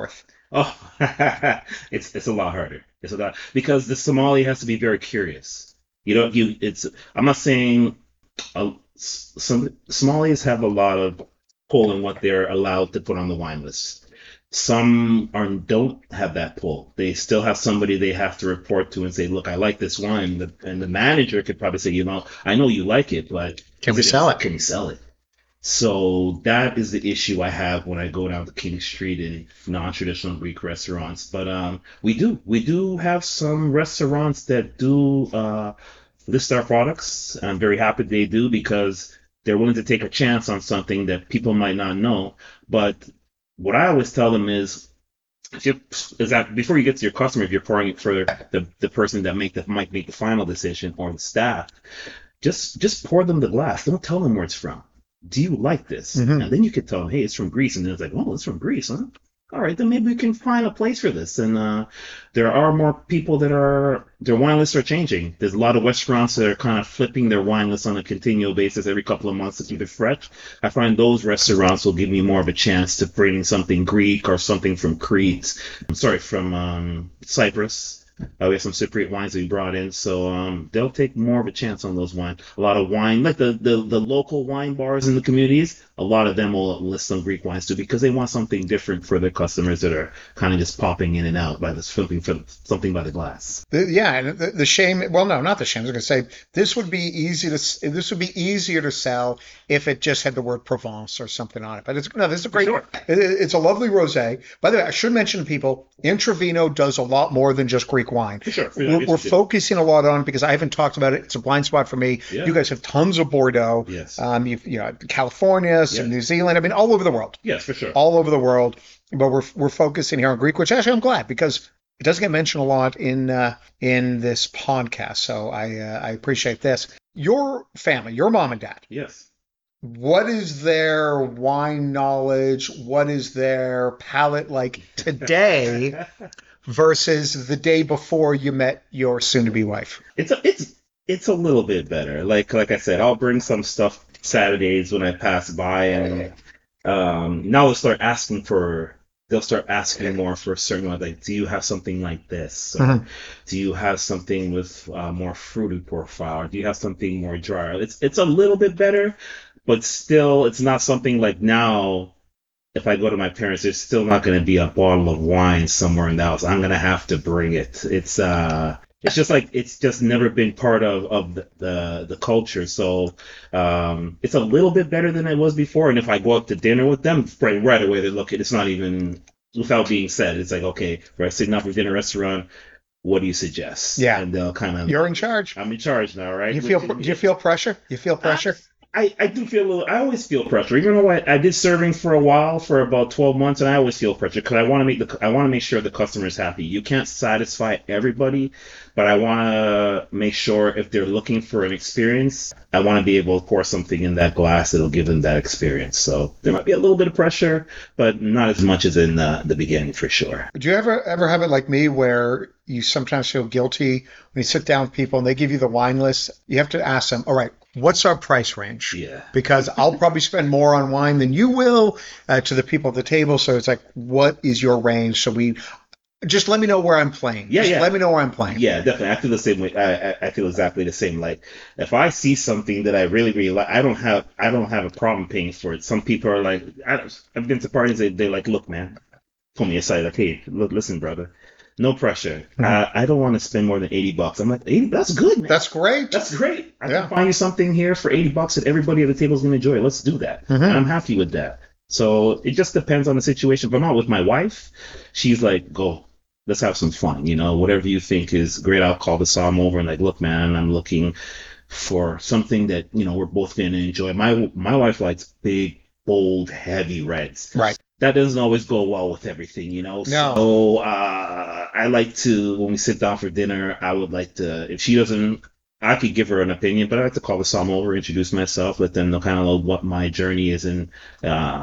C: Oh, it's it's a lot harder. It's a lot because the Somali has to be very curious. You know, you it's. I'm not saying uh, s- some Somalis have a lot of pull in what they're allowed to put on the wine list. Some are don't have that pull. They still have somebody they have to report to and say, "Look, I like this wine," the, and the manager could probably say, "You know, I know you like it, but
B: Can
C: is
B: we
C: it
B: sell it?"
C: Can we sell it?" So that is the issue I have when I go down to King Street in non-traditional Greek restaurants. But um, we do we do have some restaurants that do uh, list our products. I'm very happy they do because they're willing to take a chance on something that people might not know. But what I always tell them is, if you is that before you get to your customer, if you're pouring it for the, the person that make the might make the final decision or the staff, just just pour them the glass. Don't tell them where it's from. Do you like this?
B: Mhm.
C: And then you could tell them, hey, it's from Greece. And then it's like, oh, it's from Greece, huh? All right, then maybe we can find a place for this. And uh, there are more people that are, their wine lists are changing. There's a lot of restaurants that are kind of flipping their wine lists on a continual basis every couple of months to keep it fresh. I find those restaurants will give me more of a chance to bring something Greek or something from Crete. I'm sorry, from um, Cyprus. Uh, we have some Cypriot wines we brought in, so um, they'll take more of a chance on those wines. A lot of wine, like the, the, the local wine bars in the communities, a lot of them will list some Greek wines too because they want something different for their customers that are kind of just popping in and out by this something for something by the glass.
B: The, yeah, and the, the shame. Well, no, not the shame. I was going to say this would be easy to. s- This would be easier to sell if it just had the word Provence or something on it. But it's no. This is a great.
C: Sure.
B: It, it's a lovely rosé. By the way, I should mention to people, Intravino does a lot more than just Greek wine.
C: Sure.
B: We're, we're focusing a lot on it because I haven't talked about it. It's a blind spot for me.
C: Yeah.
B: You guys have tons of Bordeaux.
C: Yes.
B: Um, you've you know California, some
C: Yes.
B: New Zealand. I mean, all over the world.
C: Yes, for sure.
B: All over the world. But we're we're focusing here on Greek, which actually I'm glad because it doesn't get mentioned a lot in uh, in this podcast. So I uh, I appreciate this. Your family, your mom and dad.
C: Yes.
B: What is their wine knowledge? What is their palate like today versus the day before you met your soon-to-be wife?
C: It's a it's it's a little bit better. Like like I said, I'll bring some stuff Saturdays when I pass by, and um, now they'll start asking for. They'll start asking more for a certain one. Like, do you have something like this? Or
B: Mhm.
C: do you have something with uh, more fruity profile? Or do you have something more dry? It's it's a little bit better, but still, it's not something like now. If I go to my parents, there's still not going to be a bottle of wine somewhere in the house. I'm going to have to bring it. It's uh, it's just like it's just never been part of of the the, the culture. So um, it's a little bit better than it was before. And if I go out to dinner with them, right right away they look at it's not even without being said. It's like, okay, we're sitting up for dinner restaurant. What do you suggest?
B: Yeah.
C: And they'll kind of
B: You're in charge.
C: I'm in charge now, right?
B: You feel do you feel pressure? You feel pressure?
C: I, I do feel a little, I always feel pressure. Even though I, I did serving for a while, for about twelve months, and I always feel pressure because I want to make the, I want to make sure the customer is happy. You can't satisfy everybody, but I want to make sure if they're looking for an experience, I want to be able to pour something in that glass that'll give them that experience. So there might be a little bit of pressure, but not as much as in the, the beginning for sure.
B: Do you ever ever have it like me where you sometimes feel guilty when you sit down with people and they give you the wine list? You have to ask them, all right, what's our price range?
C: Yeah.
B: Because I'll probably spend more on wine than you will uh, to the people at the table. So it's like, what is your range? So we just let me know where I'm playing.
C: Yeah,
B: just
C: yeah.
B: let me know where I'm playing.
C: Yeah, definitely. I feel the same way. I, I I feel exactly the same. Like if I see something that I really really like, I don't have I don't have a problem paying for it. Some people are like, I, I've been to parties. They they're like, look, man, pull me aside. Like, hey, look, listen, brother, no pressure.
B: Mhm.
C: Uh, I don't want to spend more than eighty bucks. I'm like, eighty? That's good, man.
B: That's great.
C: That's great. I
B: Yeah.
C: can find you something here for eighty bucks that everybody at the table is going to enjoy. Let's do that.
B: Mhm.
C: And I'm happy with that. So it just depends on the situation. But I'm not with my wife. She's like, go. Let's have some fun, you know, whatever you think is great. I'll call the Psalm over and like, look, man, I'm looking for something that, you know, we're both going to enjoy. My my wife likes big, bold, heavy reds.
B: Right.
C: That doesn't always go well with everything, you know.
B: No.
C: So uh, I like to, when we sit down for dinner, I would like to, if she doesn't, I could give her an opinion, but I like to call the Psalm over, introduce myself, let them know kind of know what my journey is and uh,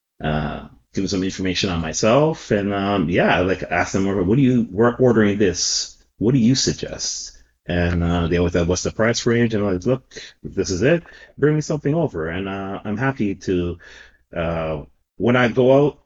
C: uh, give them some information on myself. And um, yeah, I like ask them, what do you, we're ordering this. What do you suggest? And uh, they always have, what's the price range? And I'm like, look, if this is it, bring me something over. And uh, I'm happy to, uh, when I go out,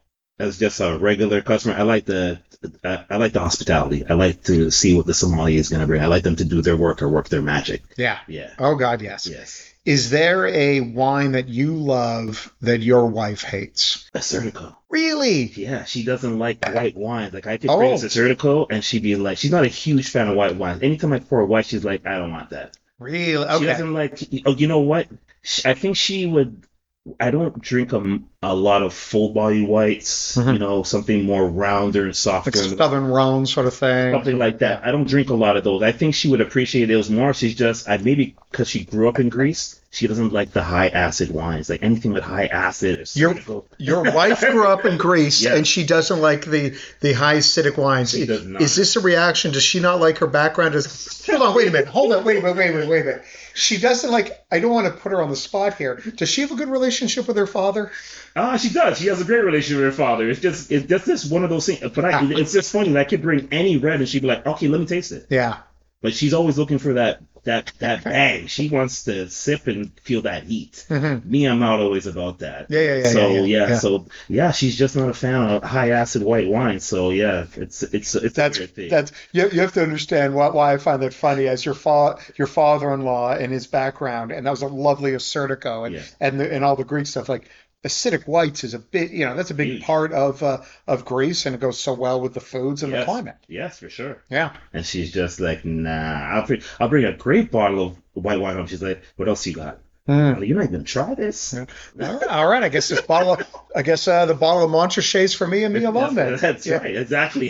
C: as just a regular customer, I like the I, I like the hospitality. I like to see what the sommelier is going to bring. I like them to do their work or work their magic.
B: Yeah.
C: Yeah.
B: Oh God, yes.
C: Yes.
B: Is there a wine that you love that your wife hates?
C: Assyrtiko.
B: Really?
C: Yeah, she doesn't like white wines. Like I could
B: Oh.
C: bring Assyrtiko, and she'd be like, she's not a huge fan of white wines. Anytime I pour a white, she's like, I don't want that.
B: Really?
C: She
B: Okay.
C: doesn't like. Oh, you know what? She- I think she would. I don't drink a, a lot of full body whites.
B: Mhm.
C: You know, something more rounder and softer.
B: Like Southern Rhone sort of thing.
C: Something like that. I don't drink a lot of those. I think she would appreciate it. It was more she's just I maybe because she grew up in Greece, she doesn't like the high acid wines, like anything with high acid. Or
B: Your your wife grew up in Greece,
C: Yeah.
B: and she doesn't like the the high acidic wines.
C: She does not.
B: Is this a reaction? Does she not like her background? As, hold on, wait a minute. Hold on, wait a minute, wait a minute, wait a minute. She doesn't like. I don't want to put her on the spot here. Does she have a good relationship with her father?
C: Ah, she does. She has a great relationship with her father. It's just it's just this one of those things. But I, it's just funny. That I could bring any red, and she'd be like, "Okay, let me taste it."
B: Yeah.
C: But she's always looking for that that that bang. She wants to sip and feel that heat.
B: Mm-hmm.
C: Me, I'm not always about that.
B: Yeah, yeah, yeah.
C: So
B: yeah, yeah, yeah.
C: so yeah, she's just not a fan of high acid white wine. So yeah, it's it's it's
B: That's
C: a weird thing.
B: that's you, you have to understand why, why I find that funny as your fa- your father-in-law and his background, and that was a lovely Assyrtiko and
C: Yeah.
B: and the, and all the Greek stuff. Like acidic whites is a big, you know, that's a big
C: Huge.
B: part of uh, of Greece, and it goes so well with the foods and the
C: Yes.
B: climate.
C: Yes, for sure.
B: Yeah.
C: And she's just like, nah. I'll bring I'll bring a great bottle of white wine home. She's like, what else you got?
B: Mm.
C: Well, you're not gonna try this.
B: All right, all right. I guess this bottle. Of, I guess uh, the bottle of Montrachet's for me and me alone. Then
C: That's, that's
B: Yeah.
C: right, exactly.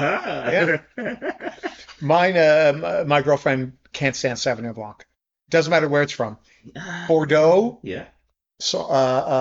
B: Mine. Uh, my girlfriend can't stand Sauvignon Blanc. Doesn't matter where it's from. Bordeaux.
C: Yeah.
B: So, uh,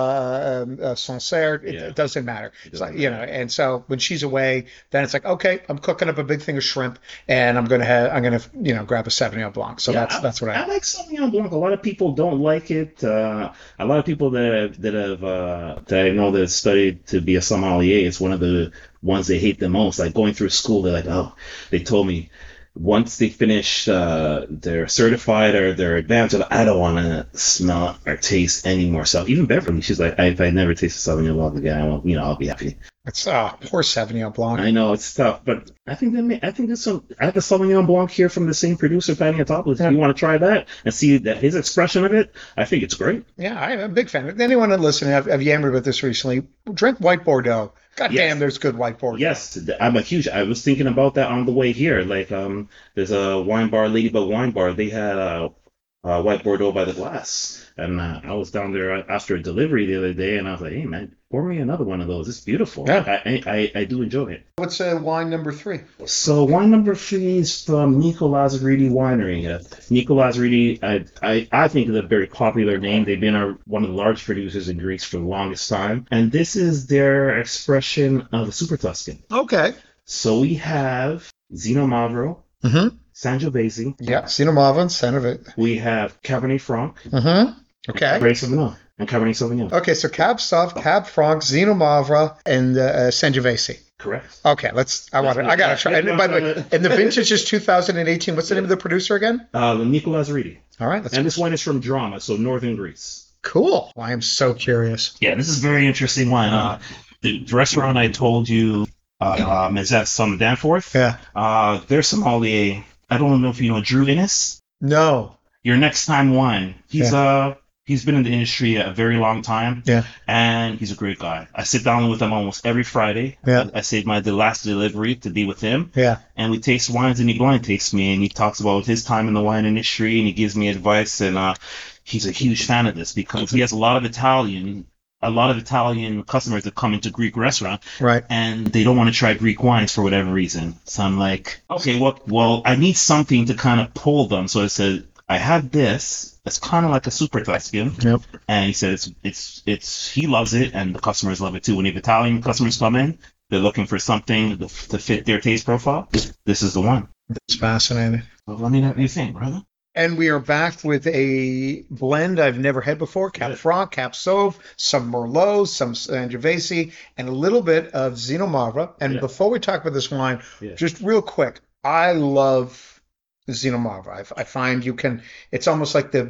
B: uh, um, uh, Sancerre, it,
C: Yeah.
B: it doesn't matter.
C: It
B: It's
C: doesn't
B: like, you know,
C: matter.
B: and so when she's away, then it's like, okay, I'm cooking up a big thing of shrimp, and I'm gonna have, I'm gonna, you know, grab a Sauvignon Blanc. So
C: Yeah,
B: that's that's what I.
C: I like Sauvignon Blanc. A lot of people don't like it. Uh, a lot of people that have, that have uh, that I know that have studied to be a sommelier, it's one of the ones they hate the most. Like going through school, they're like, oh, they told me once they finish uh, their certified or their advanced, they're like, I don't want to smell or taste anymore. So even Beverly, she's like, if I never taste a Sauvignon Blanc again, I won't, you know, I'll be happy.
B: It's uh, poor Sauvignon Blanc.
C: I know it's tough, but I think that may, I think there's some. I have a Sauvignon Blanc here from the same producer, Paniotopoulos.
B: Yeah.
C: If you want to try that and see that his expression of it, I think it's great.
B: Yeah, I'm a big fan. Anyone that listening, I've, I've yammered about this recently. Drink white Bordeaux. God
C: Yes.
B: damn, there's good white Bordeaux.
C: Yes, I'm a huge. I was thinking about that on the way here. Like, um, there's a wine bar, Ladybug Wine Bar. They had a, a white Bordeaux by the glass, and uh, I was down there after a delivery the other day, and I was like, "Hey, man, pour me another one of those. It's beautiful.
B: Yeah.
C: I, I I do enjoy it."
B: What's uh, wine number three?
C: So wine number three is from Nico Lazzaridi Winery. Uh, Nico Lazzaridi, I, I I think is a very popular name. They've been a, one of the large producers in Greece for the longest time, and this is their expression of a Super Tuscan.
B: Okay.
C: So we have Zino Mavro,
B: Mm-hmm.
C: Sangiovese.
B: Yeah, Cinnamon, son of it.
C: We have Cabernet Franc,
B: Mm-hmm. Okay.
C: Cabernet Sauvignon, and Cabernet Sauvignon.
B: Okay, so Cab Sauv, Cab Franc, Zino Mavra, and uh, uh, Sangiovese.
C: Correct.
B: Okay, let's. I want to. I gotta try. And by the way, and the vintage is two thousand eighteen. What's the name of the producer again?
C: Uh, Nico Lazzaridi.
B: All right, let's.
C: And this wine is from Drama, so northern Greece.
B: Cool. I am so curious.
C: Yeah, this is very interesting wine. Uh, the restaurant I told you uh, um, is at Sun Danforth.
B: Yeah.
C: Uh, their sommelier, I don't know if you know Drew Innes.
B: No.
C: Your Next Time Wine. He's uh he's been in the industry a very long time.
B: Yeah.
C: And he's a great guy. I sit down with him almost every Friday.
B: Yeah.
C: I, I save my the last delivery to be with him.
B: Yeah.
C: And we taste wines, and he blind tastes me, and he talks about his time in the wine industry, and he gives me advice, and uh, he's a huge fan of this because he has a lot of Italian, a lot of Italian customers that come into Greek restaurant,
B: Right.
C: and they don't want to try Greek wines for whatever reason. So I'm like, okay, well, well, I need something to kind of pull them. So I said, I had this. It's kind of like a Super Tuscan.
B: Yep.
C: And he said it's it's it's he loves it, and the customers love it too. When the Italian customers come in, they're looking for something to, to fit their taste profile. This is the one.
B: It's fascinating.
C: Well, let me know what you think, brother.
B: And we are back with a blend I've never had before. Cab
C: Good.
B: Franc, Cab Sauv, some Merlot, some Sangiovese, and a little bit of Zino Mavra. And
C: Yeah.
B: before we talk about this wine,
C: Yeah.
B: just real quick, I love Zino Mavra. I, I find you can, it's almost like the, the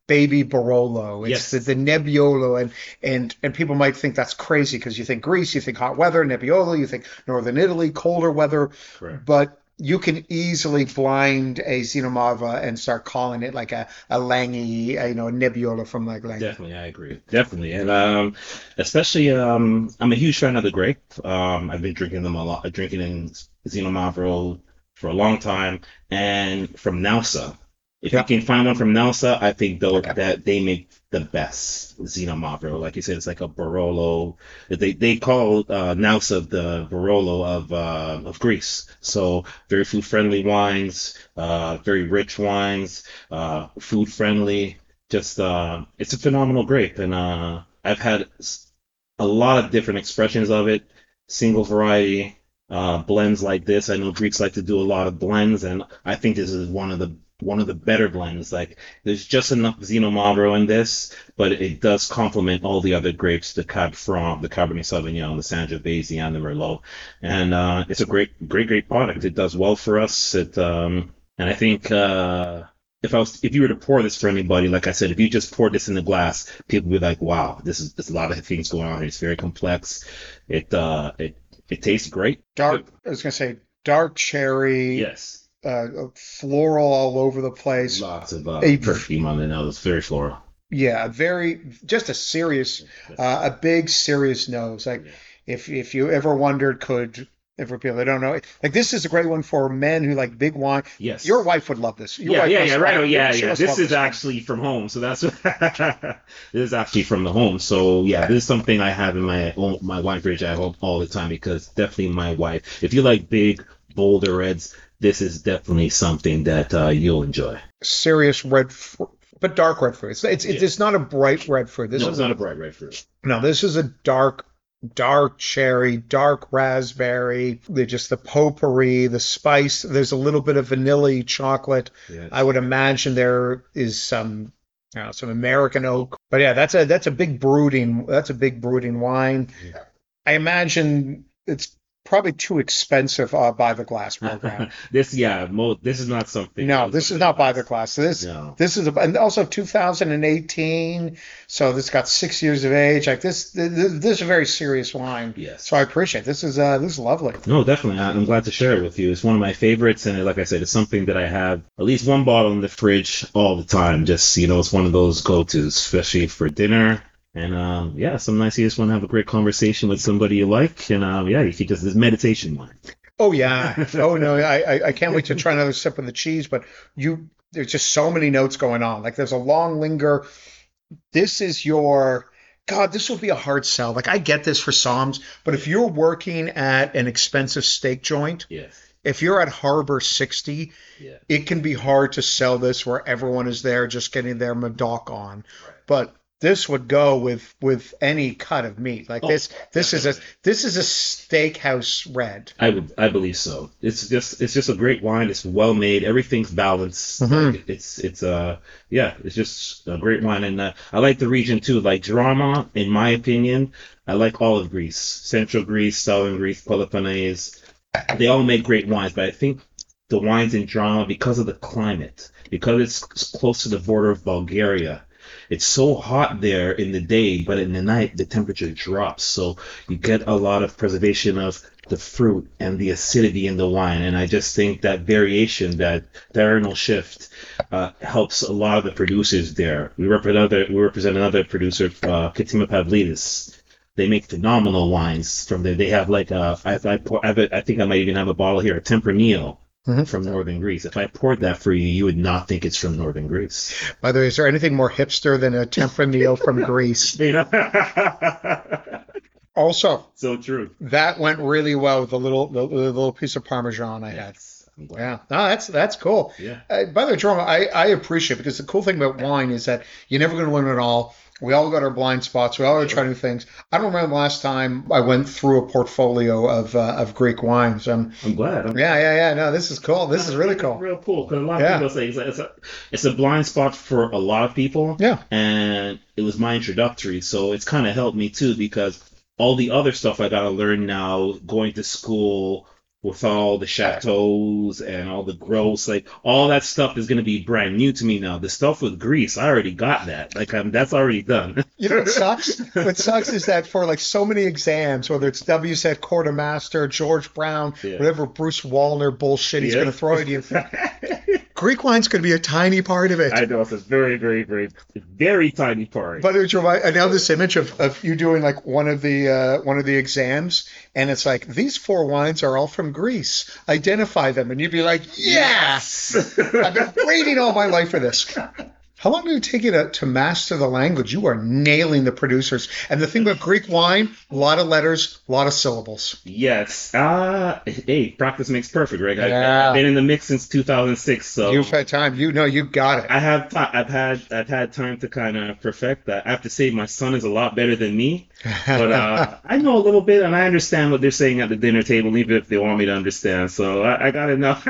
B: baby Barolo. It's
C: Yes.
B: the, the Nebbiolo, and and and people might think that's crazy because you think Greece, you think hot weather, Nebbiolo, you think northern Italy, colder weather,
C: Correct.
B: but you can easily blind a Xenomava and start calling it like a a Langi, a, you know, a Nebbiolo from like Langi.
C: Definitely, I agree. Definitely, and um, especially um, I'm a huge fan of the grape. Um, I've been drinking them a lot, drinking in Xenomavro for a long time, and from Nausa. If
B: Yeah.
C: you can find one from Nausa, I think though that they make the best Xenomavro. Like you said, it's like a Barolo. They they call uh, Nausa the Barolo of uh, of Greece. So very food friendly wines, uh, very rich wines, uh, food friendly. Just uh, it's a phenomenal grape, and uh, I've had s- a lot of different expressions of it. Single variety uh, blends like this. I know Greeks like to do a lot of blends, and I think this is one of the one of the better blends. Like there's just enough Xenomavro in this, but it does complement all the other grapes, the Cab Franc, the Cabernet Sauvignon, the Sangiovese, and the Merlot. And uh, it's a great, great, great product. It does well for us. It um, and I think uh, if I was if you were to pour this for anybody, like I said, if you just poured this in a glass, people would be like, wow, this is there's a lot of things going on here. It's very complex. It uh, it it tastes great.
B: Dark, I was gonna say dark cherry,
C: Yes.
B: uh, floral all over the place.
C: Lots of uh,
B: A-
C: perfume on the nose. Very floral.
B: Yeah, very just a serious, uh, a big serious nose. Like
C: Yeah.
B: if if you ever wondered, could if for people that don't know, like this is a great one for men who like big wine.
C: Yes.
B: Your wife would love this. Your
C: yeah,
B: wife
C: yeah,
B: must
C: yeah,
B: love-
C: right. Oh, yeah,
B: she
C: yeah.
B: must
C: This
B: love
C: is
B: one.
C: actually from home, so that's this is actually from the home. So yeah, this is something I have in my own, my wine fridge at home all the time because definitely my wife. If you like big, bolder reds, this is definitely something that uh, you'll enjoy.
B: serious red, fr- but dark red fruit. It's it's, it's,
C: Yeah.
B: it's not a bright red fruit. This
C: no,
B: is
C: it's not a bright red fruit.
B: No, this is a dark, dark cherry, dark raspberry. The just the potpourri, the spice. There's a little bit of vanilla chocolate.
C: Yes.
B: I would imagine there is some, you know, some American oak. But yeah, that's a that's a big brooding. That's a big brooding wine.
C: Yeah.
B: I imagine it's probably too expensive uh, by the glass program.
C: this, yeah, mo- this is not something.
B: No, this is not by the glass. This
C: No.
B: this is a, and also two thousand eighteen. So this got six years of age. Like this, this, this is a very serious wine.
C: Yes.
B: So I appreciate it. This is uh this is lovely.
C: No, definitely. I- I'm glad to share it with you. It's one of my favorites, and like I said, it's something that I have at least one bottle in the fridge all the time. Just, you know, it's one of those go-tos, especially for dinner. And um, yeah, some nice you just want to have a great conversation with somebody you like, and um, yeah, you could just this meditation wine.
B: Oh yeah. Oh no, I, I I can't wait to try another sip of the cheese. But you, there's just so many notes going on. Like there's a long linger. This is your God. This will be a hard sell. Like I get this for Psalms, but if you're working at an expensive steak joint,
C: Yes.
B: if you're at Harbor sixty,
C: Yeah.
B: it can be hard to sell this where everyone is there just getting their Madoc on.
C: Right.
B: But this would go with with any cut of meat. Like
C: Oh,
B: this this is a
C: definitely.
B: this is a steakhouse red.
C: I would, I believe so. It's just, it's just a great wine. It's well made. Everything's balanced.
B: Mhm.
C: Like, it's, it's, uh, yeah, it's just a great wine. And uh, I like the region too. Like Drama, in my opinion, I like all of Greece, Central Greece, Southern Greece, Peloponnese. They all make great wines, but I think the wines in Drama, because of the climate, because it's close to the border of Bulgaria. It's so hot there in the day, but in the night the temperature drops. So you get a lot of preservation of the fruit and the acidity in the wine. And I just think that variation, that diurnal shift, uh, helps a lot of the producers there. We represent another, we represent another producer, uh, Katima Pavlidis. They make phenomenal wines from there. They have like a, I, I, pour, I, have a, I think I might even have a bottle here, a Tempranillo.
B: Mhm.
C: From northern Greece. If I poured that for you, you would not think it's from northern Greece.
B: By the way, is there anything more hipster than a Tempranillo from Greece?
C: You know?
B: Also,
C: So true.
B: that went really well with the little the, the little piece of Parmesan I had.
C: Yes. I'm glad.
B: Yeah, no, that's that's cool.
C: Yeah.
B: Uh, by the way, Jerome, I, I appreciate it because the cool thing about wine is that you're never going to learn it all. We all got our blind spots. We all got to try new things. I don't remember the last time I went through a portfolio of uh, of Greek wines. Um,
C: I'm glad. I'm
B: yeah, yeah, yeah. No, this is cool. This is really cool.
C: Real cool. Because a lot of
B: Yeah.
C: people say it's a, it's, a, it's a blind spot for a lot of people.
B: Yeah.
C: And it was my introductory. So it's kind of helped me too because all the other stuff I got to learn now, going to school, with all the chateaus and all the gross, like all that stuff is going to be brand new to me now. The stuff with Greece, I already got that. Like um, that's already done.
B: You know what sucks? What sucks is that for like so many exams, whether it's W S E T, Quartermaster, George Brown,
C: Yeah.
B: whatever Bruce Wallner bullshit he's
C: Yeah.
B: going to throw at you, Greek wine's going to be a tiny part of it.
C: I know it's a very, very, very, very tiny part.
B: But it's remind, I now this image of, of you doing like one of the uh, one of the exams, and it's like these four wines are all from Greece. Identify them, and you'd be like, yes, I've been waiting all my life for this. How long did it take you to, to master the language? You are nailing the producers. And the thing about Greek wine, a lot of letters, a lot of syllables.
C: Yes. Uh, hey, practice makes perfect, right? I,
B: Yeah.
C: I've been in the mix since two thousand six, so
B: You've had time. You know, you got it.
C: I have ti I've had I've had time to kind of perfect that. I have to say my son is a lot better than me, but uh, I know a little bit and I understand what they're saying at the dinner table, even if they want me to understand. So I, I got enough.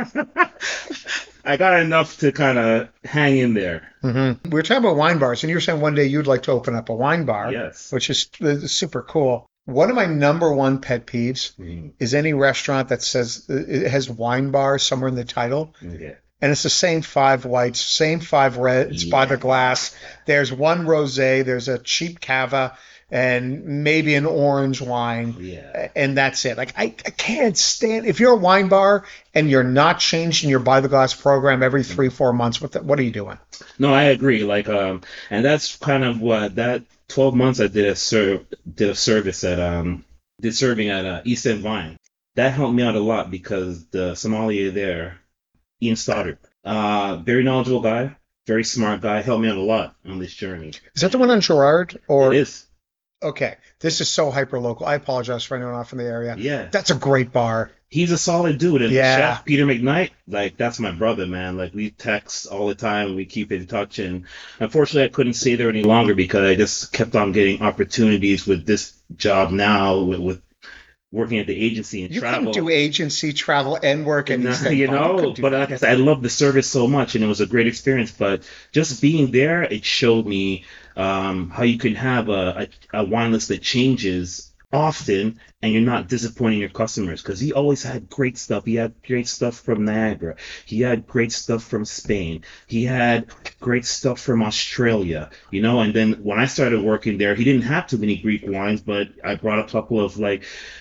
C: I got enough to kind of hang in there.
B: Mm-hmm. We were talking about wine bars, and you were saying one day you'd like to open up a wine bar,
C: Yes.
B: which is uh, super cool. One of my number one pet peeves
C: Mhm.
B: is any restaurant that says uh, it has wine bar somewhere in the title.
C: Yeah.
B: And it's the same five whites, same five reds by the
C: Yeah.
B: glass. There's one rosé, there's a cheap cava, and maybe an orange wine.
C: Yeah.
B: And that's it. Like, I, I can't stand, if you're a wine bar and you're not changing your by the glass program every three, four months, what the, what are you doing?
C: No, I agree. Like, um, and that's kind of what that twelve months I did a serve did a service at um did serving at uh, East End Vine. That helped me out a lot because the sommelier there, Ian Stoddard, uh, very knowledgeable guy, very smart guy, helped me out a lot on this journey.
B: Is that the one on Gerard? Or
C: It is.
B: Okay, this is so hyper local. I apologize for anyone not from the area.
C: Yeah.
B: That's a great bar.
C: He's a solid dude. And
B: Yeah.
C: Chef Peter McKnight, like, that's my brother, man. Like, we text all the time. We keep in touch. And unfortunately, I couldn't stay there any longer because I just kept on getting opportunities with this job now, with, with working at the agency and
B: You
C: travel.
B: couldn't do agency, travel, and work in
C: And,
B: East
C: uh,
B: End
C: you
B: Bar. You
C: know,
B: couldn't do
C: but
B: that.
C: like I said, I love the service so much, and it was a great experience. But just being there, it showed me um, how you can have a, a, a wine list that changes often, and you're not disappointing your customers. Because he always had great stuff. He had great stuff from Niagara. He had great stuff from Spain. He had great stuff from Australia. You know, and then when I started working there, he didn't have too many Greek wines, but I brought a couple of like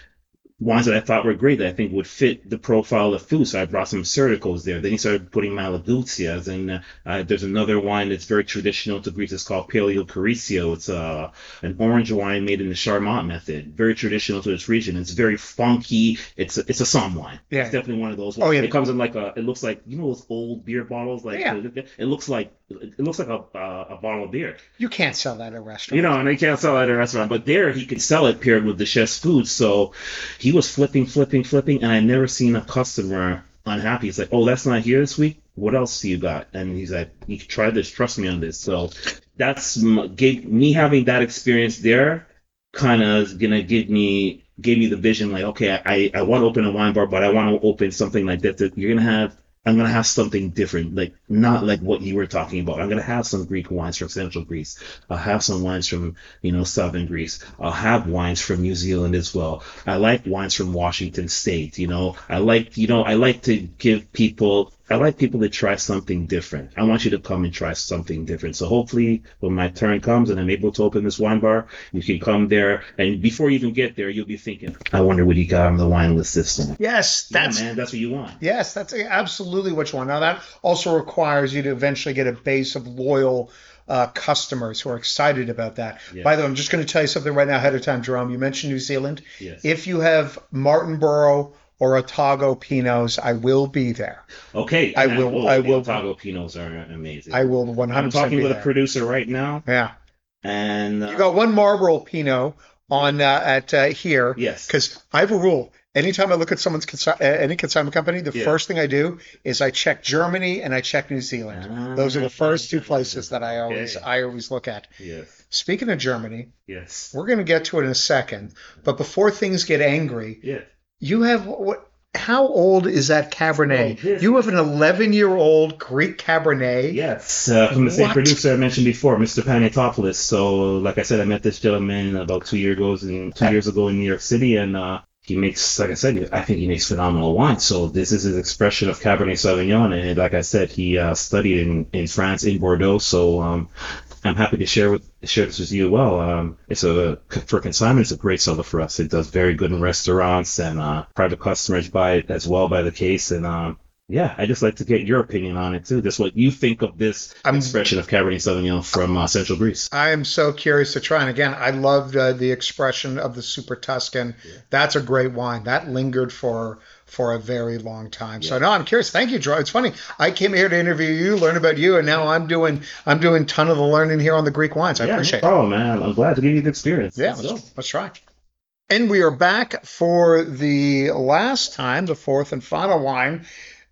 C: wines that I thought were great that I think would fit the profile of food. So I brought some Serticos there. Then he started putting Malaguzias, and uh, uh, there's another wine that's very traditional to Greece. It's called Paleo Caricio. It's uh, an orange wine made in the Charmat method, very traditional to this region. It's very funky. It's a, it's a Somme wine.
B: Yeah.
C: It's definitely one of those.
B: Oh, yeah.
C: It comes in like a. It looks like, you know, those old beer bottles. Like
B: Yeah.
C: it looks like it looks like a uh, a bottle of beer.
B: You can't sell that at a restaurant.
C: You know, and they can't sell it at a restaurant, but there he could sell it paired with the chef's food. So he was flipping, flipping, flipping, and I never seen a customer unhappy. He's like, "Oh, that's not here this week. What else do you got?" And he's like, "You can try this. Trust me on this." So that's m- gave me having that experience there. Kind of gonna give me gave me the vision. Like, okay, I I want to open a wine bar, but I want to open something like that. That you're gonna have. I'm going to have something different, like not like what you were talking about. I'm going to have some Greek wines from Central Greece. I'll have some wines from, you know, Southern Greece. I'll have wines from New Zealand as well. I like wines from Washington State, you know. I like, you know, I like to give people, I like people to try something different. I want you to come and try something different. So hopefully when my turn comes and I'm able to open this wine bar, you can come there. And before you even get there, you'll be thinking, I wonder what he got on the wine list this time.
B: Yes, that's
C: yeah, man, that's what you want.
B: yes, that's absolutely what you want. Now that also requires you to eventually get a base of loyal uh, customers who are excited about that.
C: Yeah.
B: By the way, I'm just going to tell you something right now ahead of time, Jerome. You mentioned New Zealand.
C: Yes.
B: If you have Martinborough or Otago Pinots, I will be there.
C: Okay.
B: I
C: and
B: will- I
C: the
B: will-
C: Otago Pinots are amazing.
B: I will one
C: I'm
B: hundred percent
C: talking
B: be
C: with
B: there.
C: a producer right now,
B: Yeah.
C: and uh,
B: You got one Marlborough Pinot on uh, at uh, here.
C: Yes.
B: Because I have a rule. Anytime I look at someone's consi- uh, any consignment company, the
C: Yeah.
B: first thing I do is I check Germany and I check New Zealand.
C: Ah,
B: Those are the first two places that I always
C: okay.
B: I always look at.
C: yes,
B: Speaking of Germany,
C: yes,
B: we're going to get to it in a second. But before things get angry,
C: yes.
B: you have what? How old is that Cabernet?
C: Oh, this-
B: You have an eleven-year-old Greek Cabernet.
C: Yes, uh, from the same
B: What?
C: producer I mentioned before, Mister Panetopoulos. So, like I said, I met this gentleman about two years ago in two years ago in New York City, and uh, he makes, like I said, I think he makes phenomenal wine. So this is his expression of Cabernet Sauvignon. And like I said, he uh, studied in, in France, in Bordeaux. So um, I'm happy to share with share this with you as well. Um, it's a for consignment, it's a great seller for us. It does very good in restaurants, and uh, private customers buy it as well by the case. And um, yeah, I just like to get your opinion on it too. Just what you think of this
B: I'm,
C: expression of Cabernet Sauvignon from uh, Central Greece.
B: I am so curious to try. And again, I loved uh, the expression of the Super Tuscan. Yeah. That's a great wine. That lingered for for a very long time. Yeah. So no, I'm curious. Thank you, Joe. It's funny. I came here to interview you, learn about you, and now I'm doing I'm doing ton of the learning here on the Greek wines. I
C: yeah,
B: appreciate
C: no problem,
B: it.
C: man. I'm glad to give you the experience.
B: Yeah, let's, let's, let's try. And we are back for the last time, the fourth and final wine.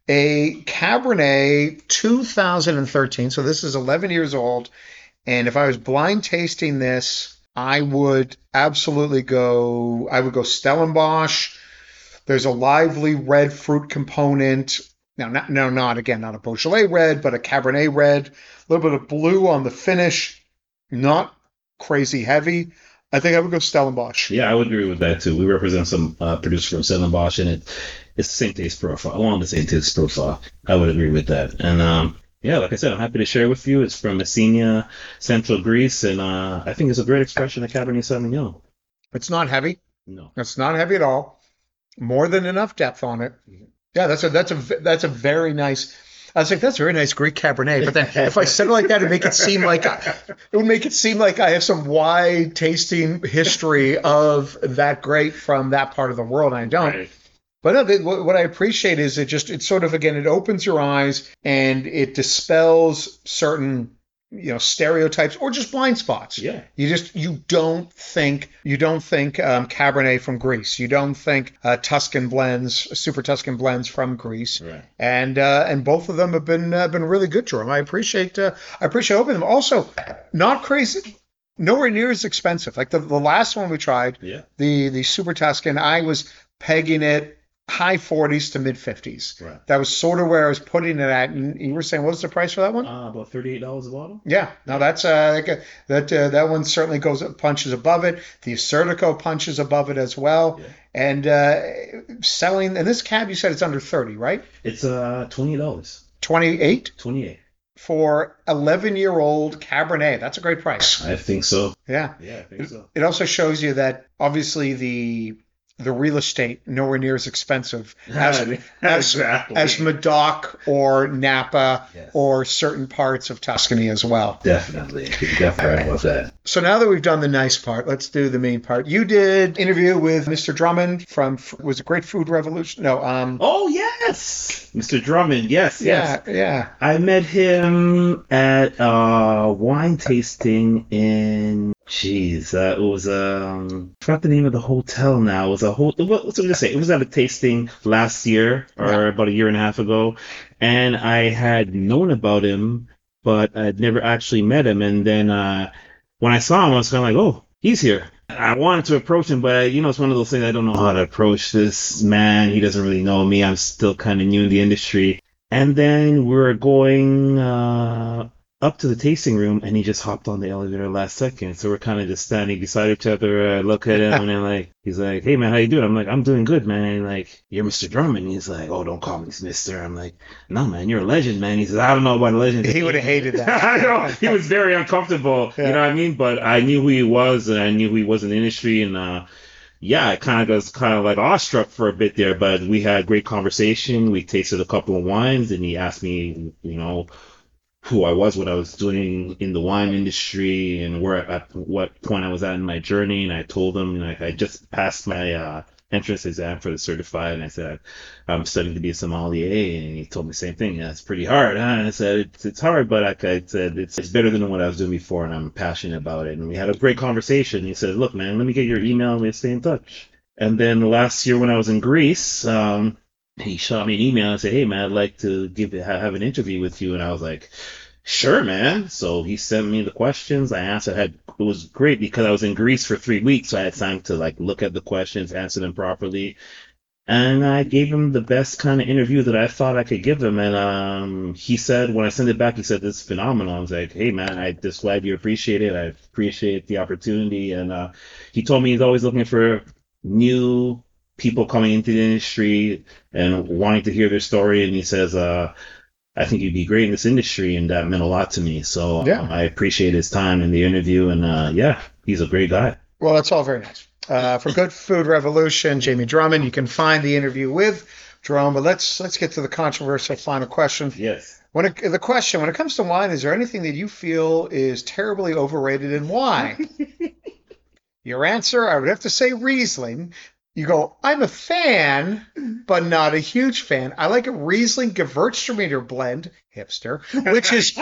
B: A Cabernet two thousand thirteen, so this is eleven years old, and if I was blind tasting this, I would absolutely go, I would go Stellenbosch. There's a lively red fruit component. Now, not, no, not, again, not a Beaujolais red, but a Cabernet red. A little bit of blue on the finish, not crazy heavy. I think I would go Stellenbosch.
C: Yeah, I would agree with that too. We represent some uh, producers from Stellenbosch, and it, it's the same taste profile, along the same taste profile. I would agree with that. And um, yeah, like I said, I'm happy to share with you. It's from Messina, Central Greece, and uh, I think it's a great expression of Cabernet Sauvignon.
B: It's not heavy.
C: No,
B: it's not heavy at all. More than enough depth on it. Yeah, that's a that's a that's a very nice. I was like, that's a very nice Greek Cabernet. But then if I said it like that, it'd make it seem like I, it would make it seem like I have some wide tasting history of that grape from that part of the world. I don't. Right. But no, what I appreciate is it just, it sort of, again, it opens your eyes and it dispels certain, you know, stereotypes or just blind spots.
C: Yeah.
B: You just, you don't think, you don't think um, Cabernet from Greece. You don't think uh, Tuscan blends, Super Tuscan blends from Greece.
C: Right.
B: And uh, and both of them have been uh, been really good, Jerome. I appreciate uh, I appreciate opening them. Also, not crazy, nowhere near as expensive. Like the, the last one we tried,
C: yeah.
B: the the Super Tuscan, I was pegging it high forties to mid fifties.
C: Right.
B: That was sort of where I was putting it at. And you were saying, what was the price for that one?
C: Uh, about thirty-eight dollars a bottle.
B: Yeah. No, that's uh, like a, that uh, that one certainly goes punches above it. The Acertico punches above it as well.
C: Yeah.
B: And uh, selling, and this cab, you said it's under thirty, right?
C: It's uh twenty dollars.
B: twenty-eight
C: twenty-eight
B: for eleven-year-old Cabernet. That's a great price.
C: I think so.
B: Yeah.
C: Yeah, I think so.
B: It also shows you that obviously the the real estate nowhere near as expensive as as,
C: exactly.
B: as Medoc or Napa
C: yes.
B: or certain parts of Tuscany as well.
C: Definitely. Definitely love that.
B: So now that we've done the nice part, let's do the main part. You did interview with Mister Drummond from, was it Great Food Revolution? No. Um.
C: Oh, yes. Mister Drummond. Yes, yes.
B: Yeah, yeah.
C: I met him at uh, wine tasting in, jeez, uh, it was, um, I forgot the name of the hotel now. It was a whole, what's it say? It was at a tasting last year or yeah. about a year and a half ago. And I had known about him, but I'd never actually met him. And then uh, when I saw him, I was kind of like, oh, he's here. I wanted to approach him, but, you know, it's one of those things, I don't know how to approach this man. He doesn't really know me. I'm still kind of new in the industry. And then we're going uh, up to the tasting room, and he just hopped on the elevator last second. So we're kind of just standing beside each other. I look at him, and then, like, he's like, hey, man, how you doing? I'm like, I'm doing good, man. And like, you're Mister Drummond. He's like, oh, don't call me Mister I'm like, no, man, you're a legend, man. He says, I don't know about a legend.
B: He would have hated that.
C: I know. He was very uncomfortable. Yeah. You know what I mean? But I knew who he was, and I knew who he was in the industry. And, uh, yeah, I kind of was kind of like awestruck for a bit there. But we had a great conversation. We tasted a couple of wines, and he asked me, you know, who I was, what I was doing in the wine industry, and where at what point I was at in my journey. And I told him, like, I just passed my uh, entrance exam for the certified, and I said I'm studying to be a sommelier. And he told me the same thing. Yeah, it's pretty hard, huh? And I said it's it's hard, but like I said, it's it's better than what I was doing before, and I'm passionate about it. And we had a great conversation. He said, look, man, let me get your email, and we'll stay in touch. And then last year when I was in Greece, um, he shot me an email and said, hey, man, I'd like to give have an interview with you. And I was like, sure, man. So he sent me the questions. I answered. I had, it was great because I was in Greece for three weeks. So I had time to like look at the questions, answer them properly. And I gave him the best kind of interview that I thought I could give him. And um, he said, when I sent it back, he said, this is phenomenal. I was like, hey, man, I just glad you appreciate it. I appreciate the opportunity. And uh, he told me he's always looking for new people coming into the industry and wanting to hear their story. And he says, uh, I think you'd be great in this industry. And that meant a lot to me. So
B: Yeah.
C: um, I appreciate his time in the interview. And uh, yeah, he's a great guy.
B: Well, that's all very nice. Uh, for Good Food Revolution, Jamie Drummond, you can find the interview with Jerome. But let's let's get to the controversial final question.
C: Yes.
B: When it, the question, when it comes to wine, is there anything that you feel is terribly overrated and why? Your answer, I would have to say Riesling. You go, I'm a fan, but not a huge fan. I like a Riesling Gewürztraminer blend, hipster, which is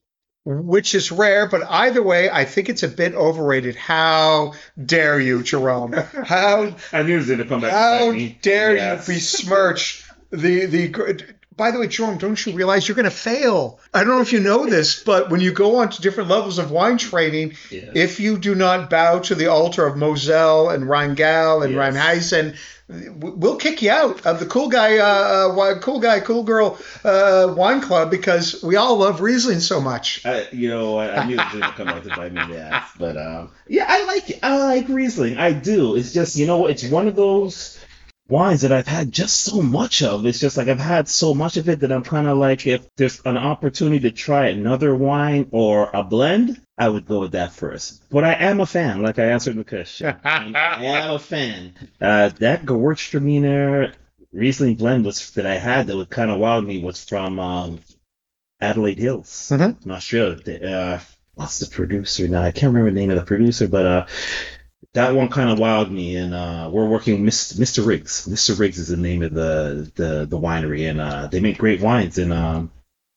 B: which is rare, but either way, I think it's a bit overrated. How dare you, Jerome? How
C: I knew it was going to come back.
B: how
C: to me.
B: dare
C: Yes.
B: you besmirch the the. By the way, Jerome, don't you realize you're going to fail? I don't know if you know this, but when you go on to different levels of wine training,
C: Yes.
B: if you do not bow to the altar of Moselle and Rheingau and
C: Yes.
B: Rheinhessen, we'll kick you out of the cool guy, uh, uh, cool guy, cool girl uh, wine club because we all love Riesling so much.
C: I, you know, I, I knew it was going to come out to bite me in the ass. But um, yeah, I like it. I like Riesling. I do. It's just, you know, it's one of those wines that I've had just so much of. It's just like I've had so much of it that I'm kind of like, if there's an opportunity to try another wine or a blend, I would go with that first. But I am a fan, like I answered the question. I am a fan. Uh, that Gewürztraminer Riesling blend was that I had that would kind of wow me was from um, Adelaide Hills
B: Mhm.
C: in Australia. The, Uh, what's the producer now? I can't remember the name of the producer, but uh, that one kind of wowed me. And uh, we're working with Mister Riggs. Mister Riggs is the name of the the, the winery, and uh, they make great wines. And um,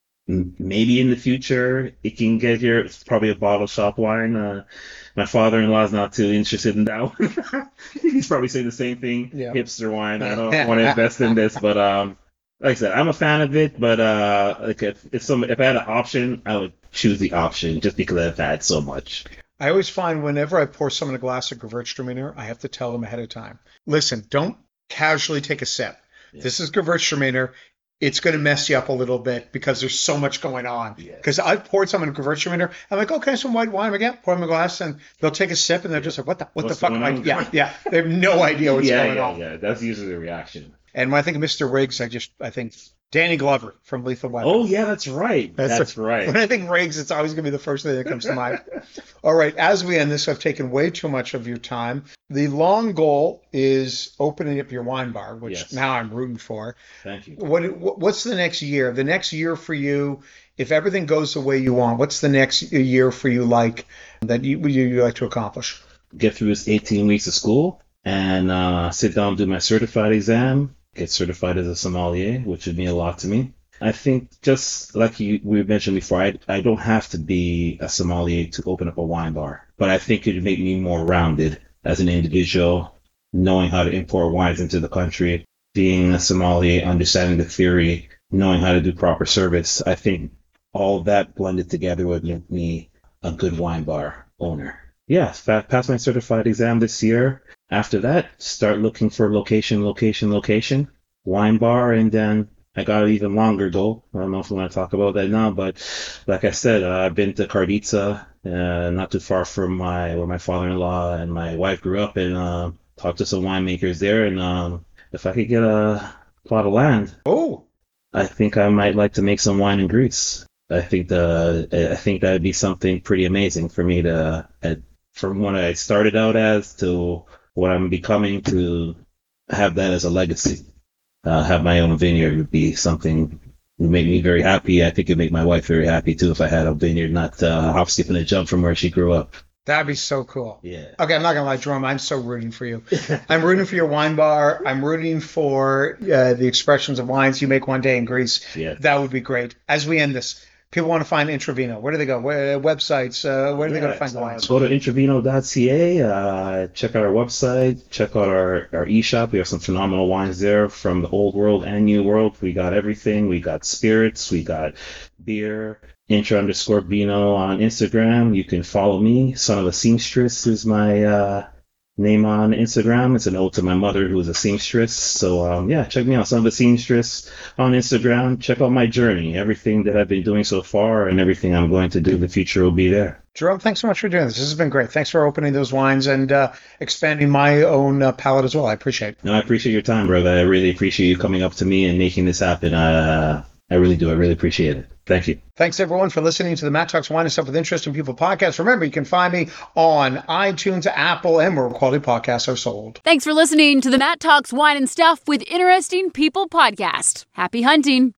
C: m- maybe in the future it can get here. It's probably a bottle shop wine. Uh, my father-in-law is not too interested in that one. He's probably saying the same thing.
B: Yeah.
C: Hipster wine. I don't want to invest in this, but um, like I said, I'm a fan of it. But uh, like if if some if I had an option, I would choose the option just because I've had so much.
B: I always find whenever I pour someone a glass of Gewürztraminer, I have to tell them ahead of time. Listen, don't casually take a sip.
C: Yeah.
B: This is Gewürztraminer. It's going to mess you up a little bit because there's so much going on.
C: Yeah.
B: Because I've poured someone a Gewürztraminer. I'm like, okay, some white wine again. Pour them a glass, and they'll take a sip, and they're just like, what the, what
C: What's
B: the fuck?
C: going
B: Am I?
C: on?
B: Yeah, yeah. They have no idea what's
C: yeah,
B: going
C: yeah,
B: on.
C: yeah. That's usually the reaction.
B: And when I think of Mister Riggs, I just, I think Danny Glover from Lethal Weapon.
C: Oh yeah, that's right.
B: That's
C: That's,
B: a-
C: right.
B: When I think Riggs, it's always going to be the first thing that comes to mind. All right, as we end this, I've taken way too much of your time. The long goal is opening up your wine bar, which
C: Yes.
B: now I'm rooting for.
C: Thank you.
B: What What's the next year? The next year for you, if everything goes the way you want, what's the next year for you like that you you you like to accomplish?
C: Get through this eighteen weeks of school and uh, sit down and do my certified exam. Get certified as a sommelier, which would mean a lot to me. I think just like you, we mentioned before, I, I don't have to be a sommelier to open up a wine bar, but I think it would make me more rounded as an individual, knowing how to import wines into the country, being a sommelier, understanding the theory, knowing how to do proper service. I think all of that blended together would make me a good wine bar owner. Yeah, fa- pass my certified exam this year. After that, start looking for location, location, location, wine bar, and then I got an even longer goal. I don't know if we want to talk about that now, but like I said, uh, I've been to Karditsa, uh, not too far from my where my father-in-law and my wife grew up, and uh, talked to some winemakers there. And um, if I could get a plot of land,
B: Oh,
C: I think I might like to make some wine in Greece. I think the I think that would be something pretty amazing for me to, uh, from what I started out as to what I'm becoming, to have that as a legacy. Uh, have my own vineyard would be something would make me very happy. I think it'd make my wife very happy too if I had a vineyard, not uh, hop, skip, and a jump from where she grew up.
B: that'd be so cool.
C: Yeah.
B: Okay, I'm not gonna lie, Jerome. I'm so rooting for you. I'm rooting for your wine bar. I'm rooting for uh, the expressions of wines you make one day in Greece.
C: Yeah.
B: That would be great. As we end this, people want to find Intravino. Where do they go? Where, websites? Uh, where do they go to find the wines?
C: Go to intravino dot c a, uh, check out our website, check out our, our e-shop. We have some phenomenal wines there from the old world and new world. We got everything. We got spirits, we got beer, intra underscore vino on Instagram. You can follow me. Son of a Seamstress is my uh, name on Instagram. It's an ode to my mother who was a seamstress. So um, yeah, check me out, Son of a Seamstress on Instagram. Check out my journey. Everything that I've been doing so far and everything I'm going to do in the future will be there.
B: Jerome, thanks so much for doing this. This has been great. Thanks for opening those wines and uh, expanding my own uh, palate as well. I appreciate it.
C: No, I appreciate your time, brother. I really appreciate you coming up to me and making this happen. Uh, I really do. I really appreciate it. Thank you.
B: Thanks, everyone, for listening to the Matt Talks Wine and Stuff with Interesting People podcast. Remember, you can find me on iTunes, Apple, and where quality podcasts are sold.
A: Thanks for listening to the Matt Talks Wine and Stuff with Interesting People podcast. Happy hunting.